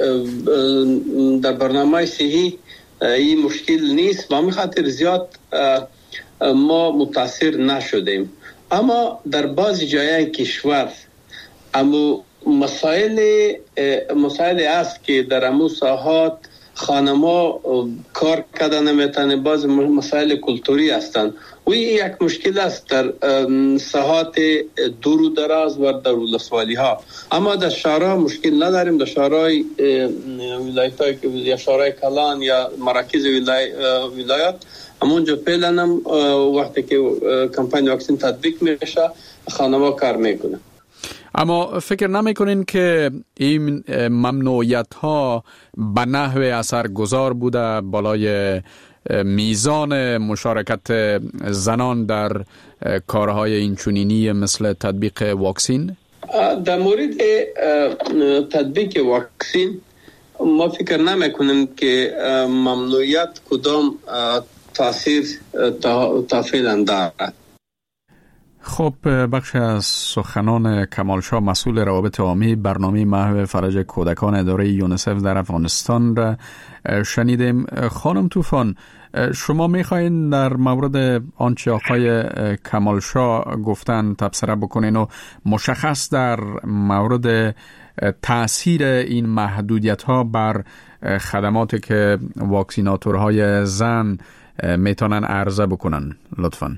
در برنامه صحی این مشکل نیست و به خاطر زیاد ما متاثر نشدیم. اما در بعضی جای کشور اما مسائل است که در امو ساحات خانما کار کردن نمیتونه، باز مسائل کلتوری هستند و این یک مشکل است در ساحات دور و دراز و در ولسوالی ها. اما در شهرها مشکل نداریم. در شهرهای ولایت‌های یا شهرهای کلان یا مراکز ولایات همونجا فعلا هم وقتی که کمپاین واکسین تطبیق میشه خانما کار میکنه. اما فکر نمیکنین که این ممنوعیت ها به نحو اثرگذار بوده بالای میزان مشارکت زنان در کارهای اینچنینی مثل تطبیق واکسین؟ در مورد تطبیق واکسین ما فکر نمیکنیم که ممنوعیت کدام تاثیر تا فعلا دارد. خب، بخش از سخنان کمال شاه مسئول روابط عامی برنامه محو فلج کودکان اداره یونیسف در افغانستان را شنیدیم. خانم طوفان، شما میخواین در مورد آنچه آقای کمال شاه گفتن تبصره بکنین و مشخص در مورد تأثیر این محدودیت ها بر خدماتی که واکسیناتورهای زن میتونن عرضه بکنن لطفاً.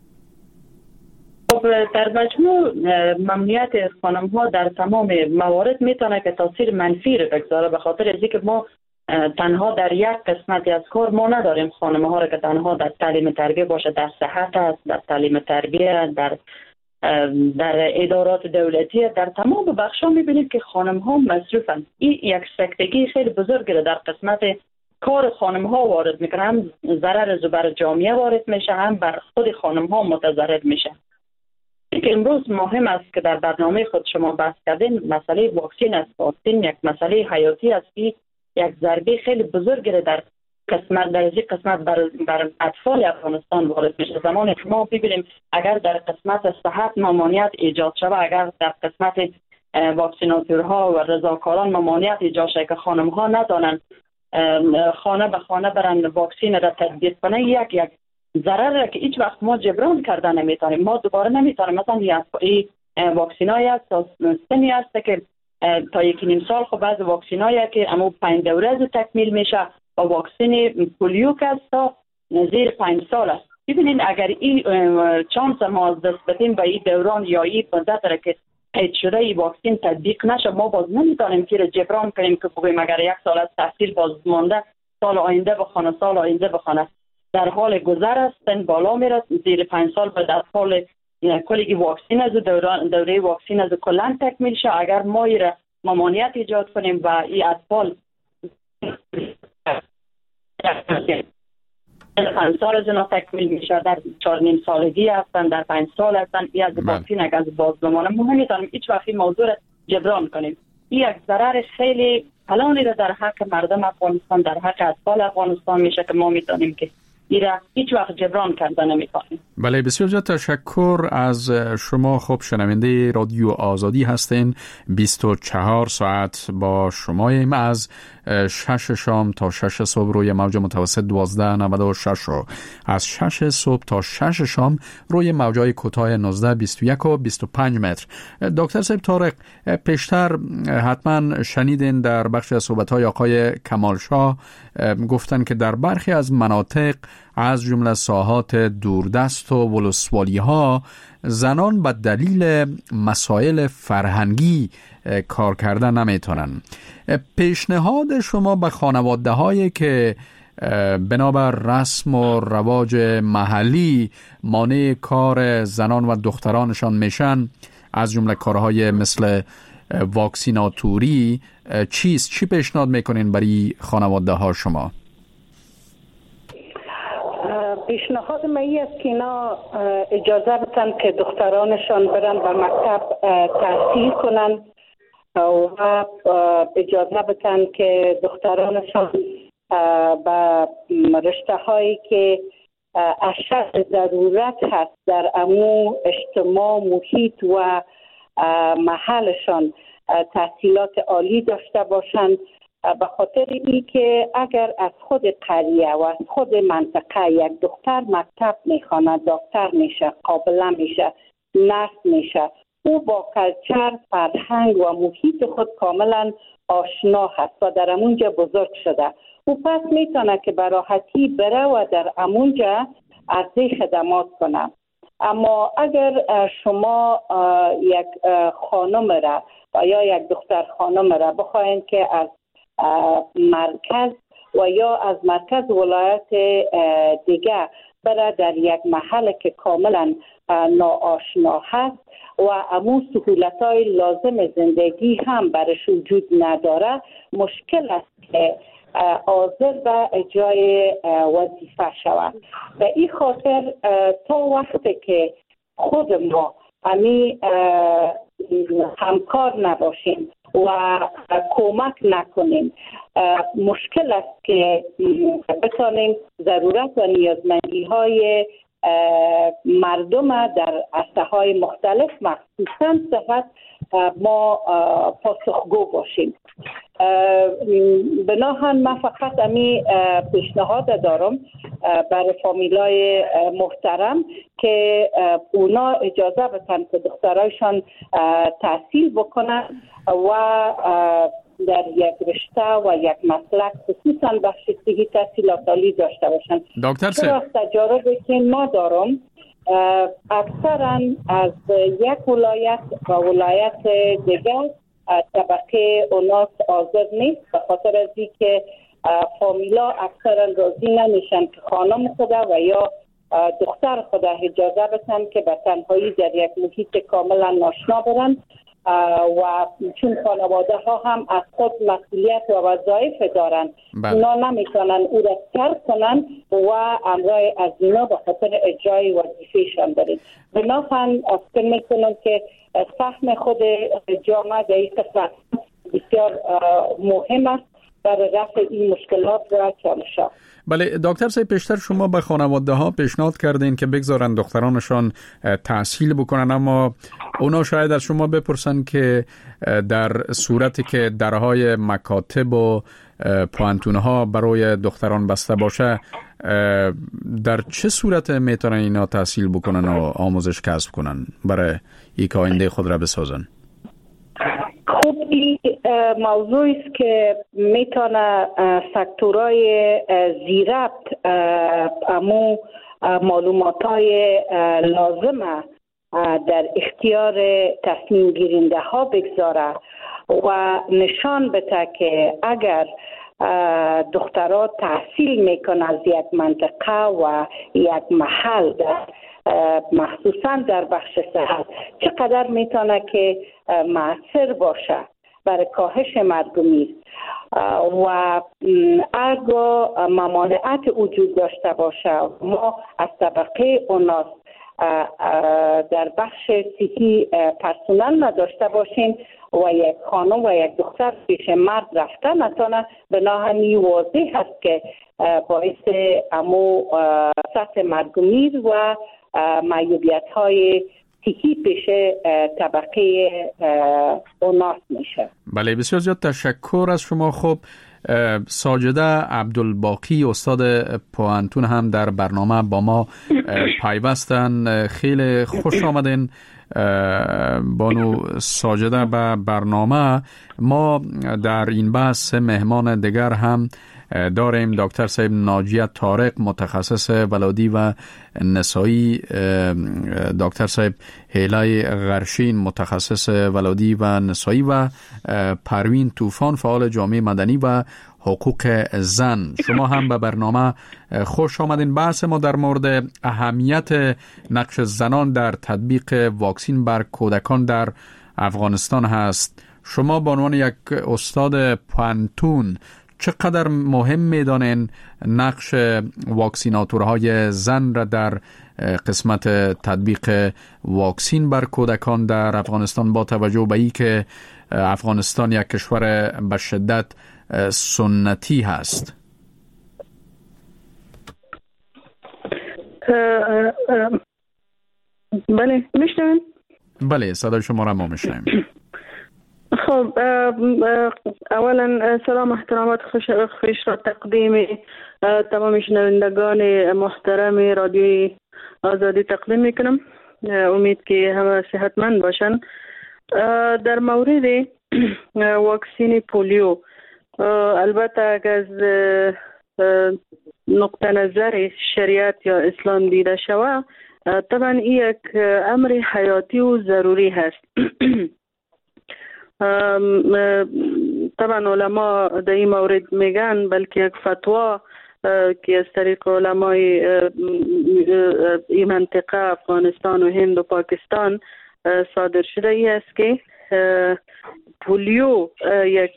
در مجموع ممنوعیت خانم ها در تمام موارد میتونه که تاثیر منفی رو بگذاره، به خاطر از اینکه ما تنها در یک قسمتی از کار ما نداریم خانم ها را که تنها در تعلیم تربیه باشه، در صحت است، در تعلیم تربیه، در ادارات دولتی، در تمام بخش ها میبینید که خانم ها مصروفن. این یک سکتگی خیلی بزرگی را در قسمت کار خانم ها وارد میکنه، هم ضرر بر جامعه وارد میشه، هم بر خود خانم ها متضرر میشه. که امروز مهم است که در برنامه خود شما بحث کردین مسئله واکسین است. واکسین یک مسئله حیاتی است که یک ضربه خیلی بزرگی در قسمت بر اطفال افغانستان وارد میشه. زمانی که ما ببینیم اگر در قسمت صحت ممانعت ایجاد شود، اگر در قسمت واکسیناتورها و رضاکاران ممانعت ایجاد شود که خانم ها ندانند خانه به خانه برن واکسین را تطبیق کنه، یک ضرر که هیچ وقت ما جبران کردن نمیتونیم. ما دوباره نمیتونیم مثلا واکسینای است تا سنی است که تا 1.5 سال. خب بعض واکسینایی که اما 5 دوره از تکمیل میشه و واکسن پولیو که است تا زیر 5 سال است. ببینید اگر این چانس ما از دست بدیم و این دوران یا این مدت را که قید شده این واکسن تطبیق نشه، ما باز نمیتونیم که جبران کنیم که بگوییم اگر 1 سال از تحصیل باز مانده سال آینده بخونه، سال آینده بخونه. در حال گذر است، سن بالا میره، زیر 5 سال به در حال کلی واکسن از دوره واکسن از کلان تکمیل شه. اگر ما را ممانعت ایجاد کنیم و این اطفال 5 سال از اینا تکمیل میشه، در 4.5 سالگی هستن، در 5 سال هستن، این از واکسن اگر باز بمانه ما نمیتونیم هیچ وقتی موضوع را جبران کنیم. این یک ضرر خیلی کلانی را در حق مردم افغانستان، در حق اطفال افغانستان میشه که ما میتونیم که ایرا هیچ وقت جبران کرده نمی‌کنیم. بله، بسیار زیاد تشکر از شما. خب شنونده رادیو آزادی هستین. 24 ساعت با شماییم از 6 شام تا 6 صبح روی موج متوسط 1296 و از 6 صبح تا 6 شام روی موجای کوتاه 19 21 و 25 متر. دکتر صاحب طارق، پیشتر حتما شنیدین در بخش از صحبت‌های آقای کمالشاه گفتن که در برخی از مناطق از جمله ساحات دوردست و ولسوالی ها زنان به دلیل مسائل فرهنگی کار کردن نمیتونن. پیشنهاد شما به خانواده هایی که بنابر رسم و رواج محلی مانع کار زنان و دخترانشان میشن، از جمله کارهای مثل واکسیناتوری، چی پیشنهاد میکنین برای خانواده ها شما؟ پیشنهاد من است که اینا اجازه بدن که دخترانشان برن به مکتب تحصیل کنن و اجازه بدن که دخترانشان به رشته هایی که اشد ضرورت هست در امو اجتماع، محیط و محلشان تحصیلات عالی داشته باشند، به خاطر این که اگر از خود قریه و از خود منطقه یک دختر مکتب میخواند، دکتر میشه، قابله میشه، نرس میشه، او با کلچر، فرهنگ و محیط خود کاملا آشنا هست و در امونجا بزرگ شده. او پس میتونه که به راحتی بره و در امونجا عرضه خدمات کنه. اما اگر شما یک خانم را یا یک دختر خانم را بخواین که از مرکز و یا از مرکز ولایت دیگه برای در یک محل که کاملا ناآشنا هست و امو سهولت‌های لازم زندگی هم برش وجود نداره، مشکل است که حاضر به اجرای وظیفه شود. به این خاطر تا وقتی که خود ما همکار نباشیم و کمک نکنیم، مشکل است که بتانیم ضرورت و نیازمندی های مردم در عرصه های مختلف مخصوصا صحت ما پاسخگو باشیم. بناهن من فقط پیشنهاد دارم برای فامیلای محترم که اونا اجازه بدن که دخترایشان تحصیل بکنن و در یک رشته و یک مسلک خصوصا بخش صحی تحصیلات عالی داشته باشن. دکتر صاحب، تجاربی که ما دارم اکثرا از یک ولایت و ولایت دیگر طبقه اوناس حاضر نیست، به خاطر از اینکه فامیلا اکثرا راضی نمیشن که خانم خدا و یا دختر خدا اجازه بدن که به تنهایی در یک محیط کاملا ناشنا برن و چون خانواده ها هم از خود مسئولیت و وظایف دارن، اونا نمیتونن او را ترک کنن و امرای از اینا به خاطر اجرای وظیفه‌شان دارن. بنابراین فکر میکنم که فهم خود جامعه در این قسمت بسیار مهم است برای رفع این مشکلات و چالش‌ها. بله دکتر صاحب، پیشتر شما به خانواده ها پیشنهاد کردین که بگذارن دخترانشان تحصیل بکنن، اما اونا شاید از شما بپرسن که در صورتی که درهای مکاتب و پوانتونها برای دختران بسته باشه، در چه صورت میتونن اینا تحصیل بکنن و آموزش کسب کنن برای یک آینده خود را بسازن؟ خب این موضوعی است که میتونه سکتورهای زیربط امو معلوماتای لازمه در اختیار تصمیم گیرنده ها بگذاره و نشان بده که اگر دخترها تحصیل میکنن از یک منطقه و یک محل مخصوصا در بخش صحت چقدر میتونه که مؤثر باشه برای کاهش مرگومیر و اگر ممانعت وجود داشته باشه ما از طبقه اوناس در بخش صحی پرسنل نداشته باشیم و یک خانم و یک دختر پیش مرد رفته نتونه بناهمی واضح هست که باعث امو سطح مرگومیر و معیوبیت های صحی پیش طبقه اوناس میشه. بله، بسیار زیاد تشکر از شما. خب ساجده عبدالباقی استاد پوانتون هم در برنامه با ما پیوستن. خیلی خوش آمدین بانو ساجده به برنامه. ما در این بحث مهمان دیگر هم داریم. دکتر صاحب ناجیه طارق متخصص ولادی و نسایی، دکتر صاحب هیلای غرشین متخصص ولادی و نسایی و پروین طوفان فعال جامعه مدنی و حقوق زن. شما هم به برنامه خوش آمدین. بحث ما در مورد اهمیت نقش زنان در تطبیق واکسین بر کودکان در افغانستان هست. شما به عنوان یک استاد پوانتون چقدر مهم می‌دانین نقش واکسیناتورهای زن را در قسمت تطبیق واکسین بر کودکان در افغانستان، با توجه به این که افغانستان یک کشور به شدت سنتی هست؟ بله میشنوین؟ بله، صدای شما را ما میشنویم. خب اولا سلام احترامات خوش را تقدیم تمام شنوندگان محترم رادیوی آزادی تقدیم میکنم. امید که همه صحتمند باشن. در مورد واکسین پولیو، البته اگر از نقطه نظر شریعت یا اسلام دیده شود، طبعا این یک امر حیاتی و ضروری هست. طبعا علما در این مورد میگن، بلکه یک فتوا که از طریق علمای این منطقه افغانستان و هند و پاکستان صادر شده ای است که پولیو یک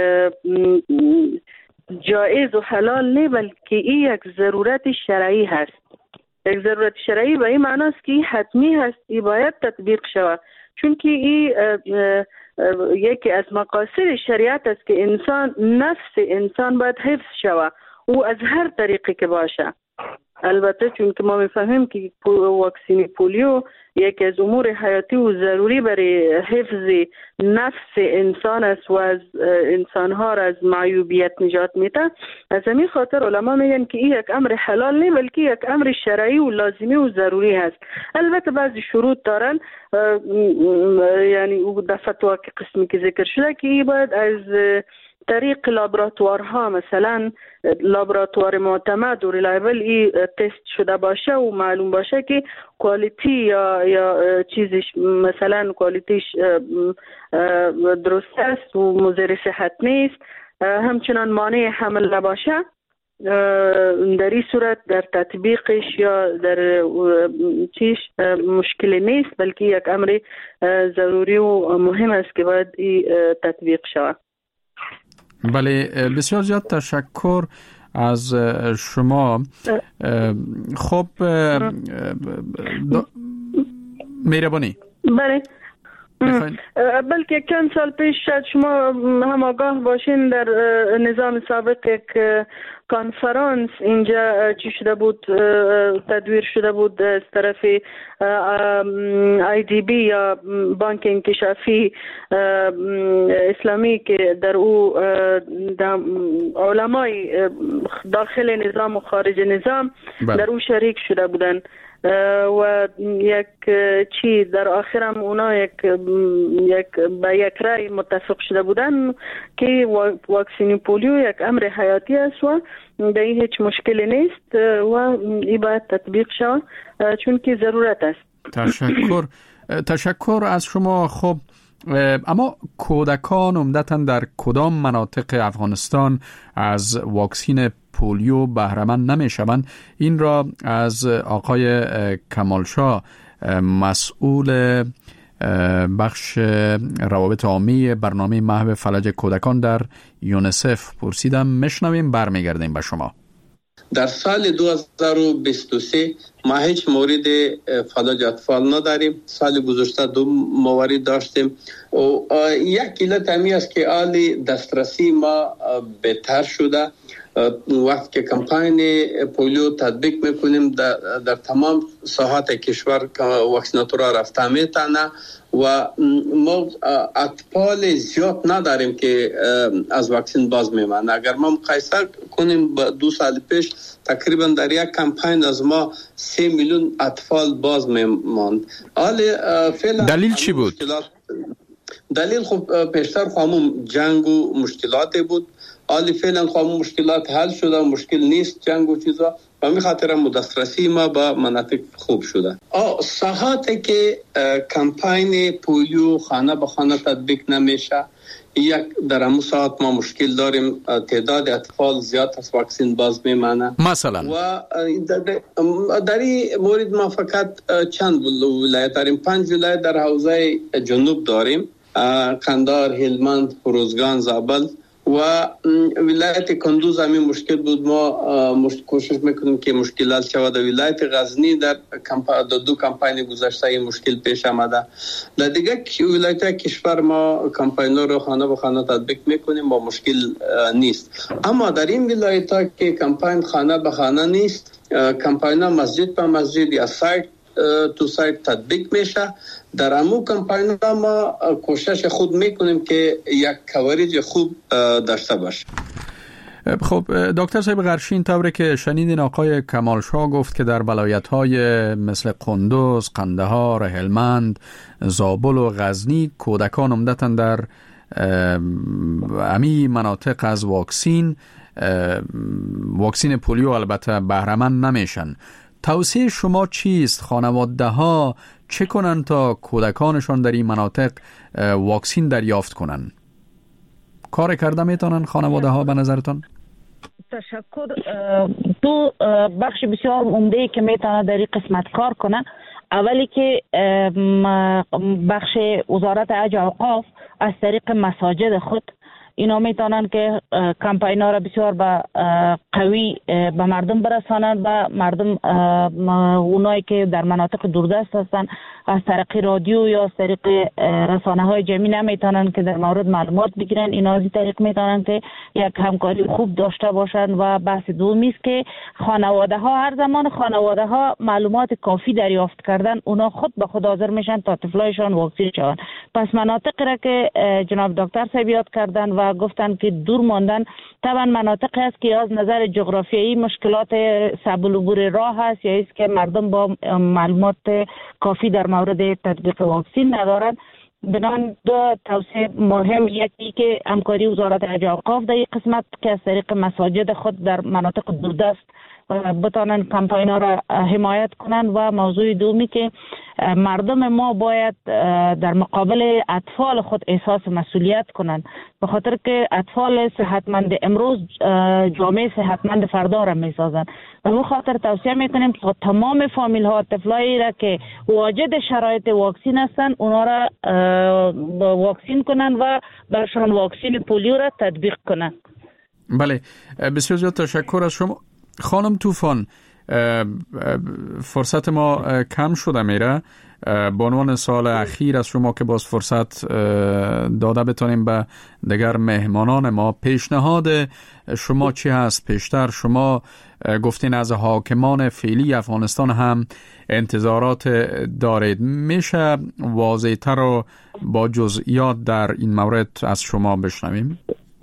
جایز و حلال نه، بلکه این یک ضرورت شرعی هست. یک ضرورت شرعی به این معنی است که حتمی هست، این باید تطبیق شود، چون که این یکی از مقاصد شریعت است که نفس انسان باید حفظ شود، او از هر طریقی که باشه. البته چون که ما میفهمیم که واکسین پولیو یکی از امور حیاتی و ضروری برای حفظ نفس انسان است و از انسانها را از معیوبیت نجات میده. از همین خاطر علما میگن که این یک امر حلال نه، بلکه یک امر شرعی و لازمی و ضروری هست. البته بعضی شروط دارن، یعنی او در فتوا که قسمی که ذکر شده که این باید از طریق لابراتوارها، مثلا لابراتوار معتمد و ریلایبل ای تست شده باشه و معلوم باشه که کوالیتی یا چیزش مثلا کوالیتیش درست است و مضر صحت نیست، همچنان مانع حمل نباشه، در این صورت در تطبیقش یا در چیش مشکلی نیست، بلکه یک امر ضروری و مهم است که باید تطبیق شود. بله، بسیار زیاد تشکر از شما. خب مهربانی. بله، بلکه چند سال پیش شاید شما هم آگاه باشین در نظام سابق یک کنفرانس اینجا چی شده بود، تدویر شده بود از طرف IDB یا بانک انکشافی اسلامی که در او علمای داخل نظام و خارج نظام در او شریک شده بودن و یک چی در آخرم اونا به یک رای متفق شده بودن که واکسین پولیو یک امر حیاتی است و در این هیچ مشکلی نیست و این باید تطبیق شود چون که ضرورت است. تشکر از شما. خب اما کودکان عمدتاً در کدام مناطق افغانستان از واکسین پولیو بهره‌مند نمی‌شوند؟ این را از آقای کمالشاه مسئول بخش روابط عامه برنامه محو فلج کودکان در یونسف پرسیدم. میشنویم، برمیگردیم به شما. در سال 2023 ما هیچ مورد فلج اطفال نداریم. سال گذشته 2 موارد داشتیم و یک علت همی است که حال دسترسی ما بهتر شده. وقت که کمپاین پولیو تطبیق میکنیم در تمام ساحات کشور واکسیناتورها رفته میتونه و ما اطفال زیاد نداریم که از واکسین باز میمانند. اگر ما مقایسه کنیم با 2 سال پیش تقریبا در یک کمپاین از ما 3 میلیون اطفال باز میماند. دلیل چی بود؟ دلیل خب پیشتر همون جنگ و مشکلات بود. حالی فعلا همون مشکلات حل شده، مشکل نیست جنگ و چیزا و می خاطر دسترسی ما با مناطق خوب شده. ساحاتی که کمپاین پولیو خانه به خانه تطبیق نمیشه، یک در همون ساعت ما مشکل داریم، تعداد اطفال زیاد از واکسین باز میمانه مثلا و در این مورد ما فقط چند ولایت داریم. 5 ولایت در حوزه جنوب داریم، قندهار، هلمند، روزگان، زابل و ولایت کندوز همین مشکل بود. ما کوشش میکنیم که مشکلات شود. ولایت غزنی در 2 کمپاین گذشته این مشکل پیش آمده. در دیگه ولایت کشور ما کمپاین رو خانه به خانه تطبیق میکنیم با مشکل نیست. اما در این ولایت ها که کمپاین خانه به خانه نیست، کمپاین ها مسجد به مسجد یا سایت تو سایت تطبیق میشه. در امو کمپاین ما کوشش خود میکنیم که یک کوریج خوب داشته باشه. خب دکتر صاحب غرشین، طوری که شنیدین آقای کمالشاه گفت که در ولایت‌های مثل قندوز، قندهار، هلمند، زابل و غزنی کودکان عمدتاً در امی مناطق از واکسین پولیو البته بهره‌مند نمیشن. توصیه شما چیست؟ خانواده ها چه کنن تا کودکانشان در این مناطق واکسین دریافت کنن؟ کار کرده میتونن خانواده ها به نظرتان؟ تشکر. 2 بخش بسیار عمده که میتونه در این قسمت کار کنه. اولی که بخش وزارت حج و اوقاف از طریق مساجد خود اینا میتونن که کمپاینا را بسیار قوی به مردم برسانند و مردم اونایی که در مناطق دوردست هستن از طریق رادیو یا از طریق رسانه های جمعی نمیتونن که در مورد معلومات بگیرن. اینا از این طریق میتونن که یک همکاری خوب داشته باشن. و بحث دومی است که خانواده ها هر زمان خانواده ها معلومات کافی دریافت کردن، اونا خود به خود حاضر میشن تا طفلایشان واکسین شوند. پس مناطقی را که جناب دکتر صاحب یاد کردن و گفتن که دور ماندن، طبعا مناطقی است که از نظر جغرافیایی مشکلات صعب العبور راه هست یا است که مردم با معلومات کافی در مورد تطبیق واکسین ندارند. بنابراین 2 توصیه مهم، یکی که همکاری وزارت حج و اوقاف در این قسمت که از طریق مساجد خود در مناطق دوردست بتانن کمپاینا را حمایت کنند و موضوع دومی که مردم ما باید در مقابل اطفال خود احساس مسئولیت کنند، به خاطر که اطفال صحتمند امروز جامعه صحتمند فردا را میسازند. و به خاطر توصیه میکنیم که تمام فامیل ها طفلایی را که واجد شرایط واکسین هستند اونا را واکسین کنند و برشان واکسین پولیو را تطبیق کنند. بله، بسیار زیاد تشکر از شما خانم طوفان. فرصت ما کم شده میره. به عنوان سال اخیر از شما که باز فرصت داده بتونیم به دیگر مهمانان ما، پیشنهاد شما چی هست؟ پیشتر شما گفتین از حاکمان فعلی افغانستان هم انتظارات دارید. میشه واضح‌تر و با جزئیات در این مورد از شما بشنویم؟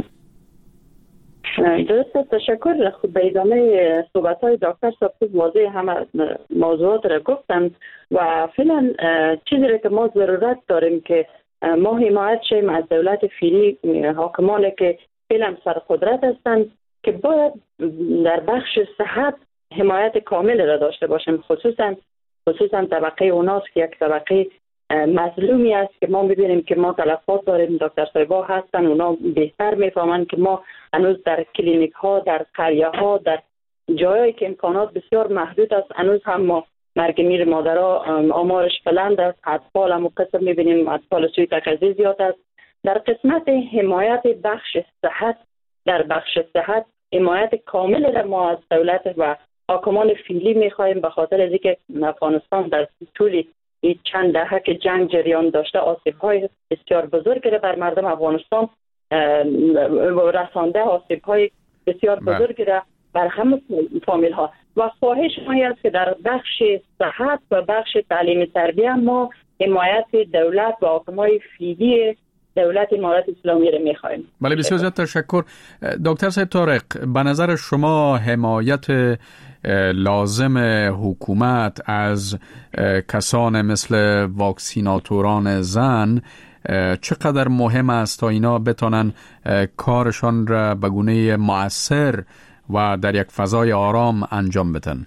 درست، تشکر. خود به ادامه صحبت‌های دکتر صاحب واضح همه موضوعات را گفتن و فعلا چیزی که ما ضرورت داریم که ما حمایت شیم از دولت فعلی، حاکمانی که فعلا سرقدرت هستند که باید در بخش صحت حمایت کامل را داشته باشیم، خصوصا طبقه اوناست که یک طبقه مظلومی است که ما می‌بینیم که ما تلفات داریم. دکتر صاحبا هستن، اونا بهتر میفهمند که ما هنوز در کلینیک ها، در قریه ها، در جایی که امکانات بسیار محدود است، هنوز هم ما مرگ میر مادرها آمارش بلند است. اطفال هم قسم می‌بینیم اطفال سوی تغذیه زیاد است. در قسمت حمایت بخش صحت، در بخش صحت حمایت کامل را ما از دولت و حاکمان فعلی می‌خواهیم، به خاطر از اینکه افغانستان در طول این چند دهه که جنگ جریان داشته آسیب‌های بسیار بزرگی را بر مردم افغانستان رسانده، آسیب‌های بسیار بزرگی را بر همه فامیل‌ها و خواهش ما است که در بخش صحت و بخش تعلیم تربیت ما حمایت دولت و حاکمان فعلی دولت امارات اسلامی را می‌خواهیم. بله، بسیار زیاد تشکر. دکتر صاحب طارق، به نظر شما حمایت لازم حکومت از کسان مثل واکسیناتوران زن چقدر مهم است تا اینا بتونن کارشان را به گونه مؤثر و در یک فضای آرام انجام بدن؟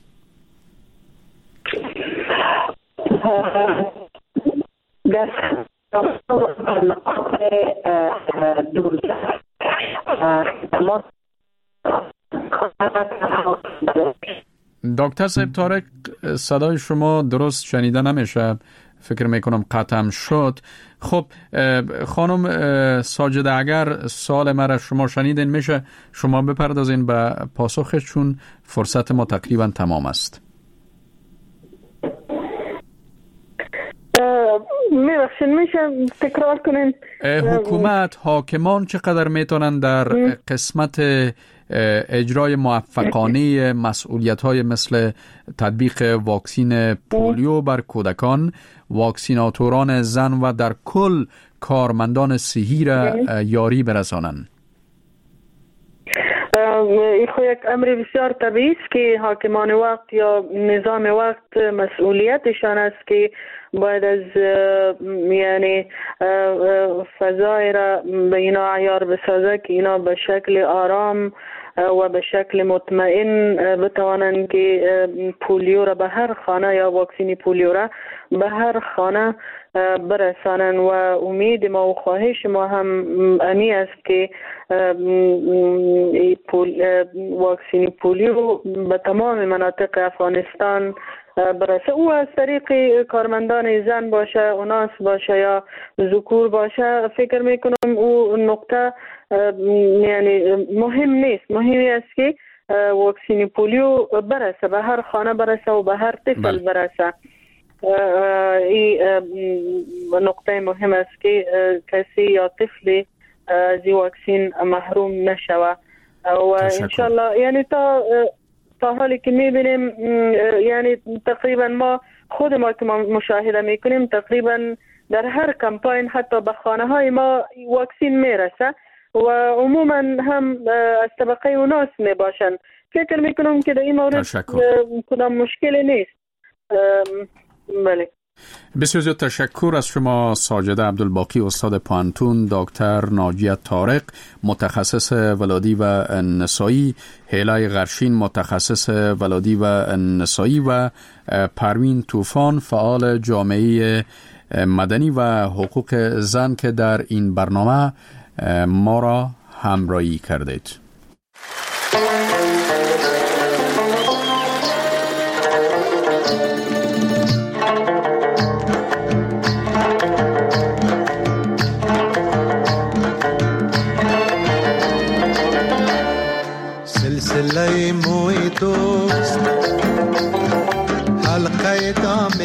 دکتر صاحب طارق، صدای شما درست شنیده نمیشه، فکر میکنم قطعم شد. خب خانم ساجده، اگر سوال مرا شما شنیدین میشه شما بپردازین به پاسخش، چون فرصت ما تقریبا تمام است. میشه تکرار کنین؟ حکومت، حاکمان چقدر میتونن در قسمت اجرای موفقانه مسئولیت‌های مثل تطبیق واکسین پولیو بر کودکان، واکسیناتوران زن و در کل کارمندان صحی را یاری برسانند؟ این خو یک امر بسیار طبیعی است که حاکمان وقت یا نظام وقت مسئولیتشان است که باید از یعنی فضای را به اینا عیار بسازه که اینا به شکل آرام و به شکل مطمئن بتوانند که پولیو را به هر خانه یا واکسین پولیو را به هر خانه برسانند و امید ما و خواهش ما هم امی است که واکسین پولیو به تمام مناطق افغانستان برسه، او از طریق کارمندان زن باشه، اوناس باشه یا ذکور باشه. فکر میکنم او نقطه یعنی مهم نیست، مهمی است که واکسین پولیو برسه، به هر خانه برسه و به هر طفل برسه. این نقطه مهم است که کسی یا طفلی از این واکسین محروم نشوه و انشالله یعنی تا حالی که میبینیم یعنی تقریبا ما خود ما که مشاهده میکنیم تقریبا در هر کمپاین حتی به خانه های ما واکسین میرسه و عموما هم از طبقه اوناس میباشن. فکر میکنم که در این مورد کدام مشکلی نیست. بله، بسیار زیاد تشکر از شما ساجده عبدالباقی، استاد پانتون، دکتر ناجیه طارق متخصص ولادی و نسایی، هیلای غرشین متخصص ولادی و نسایی و پروین طوفان فعال جامعه مدنی و حقوق زن که در این برنامه ما را همراهی کردید. سلسله موی دوست حلقه دام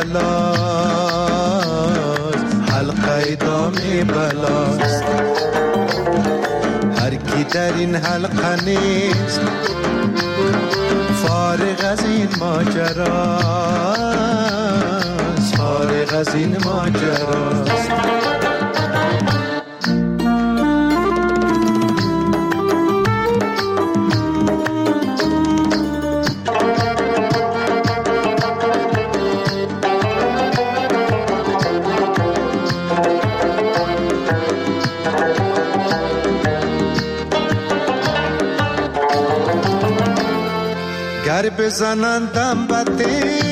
بلاست، حلقه دام بلاست. هر کی در این حلقه نیست فارغ از این ماجراست، فارغ از این ماجراست. گر بزنندم بده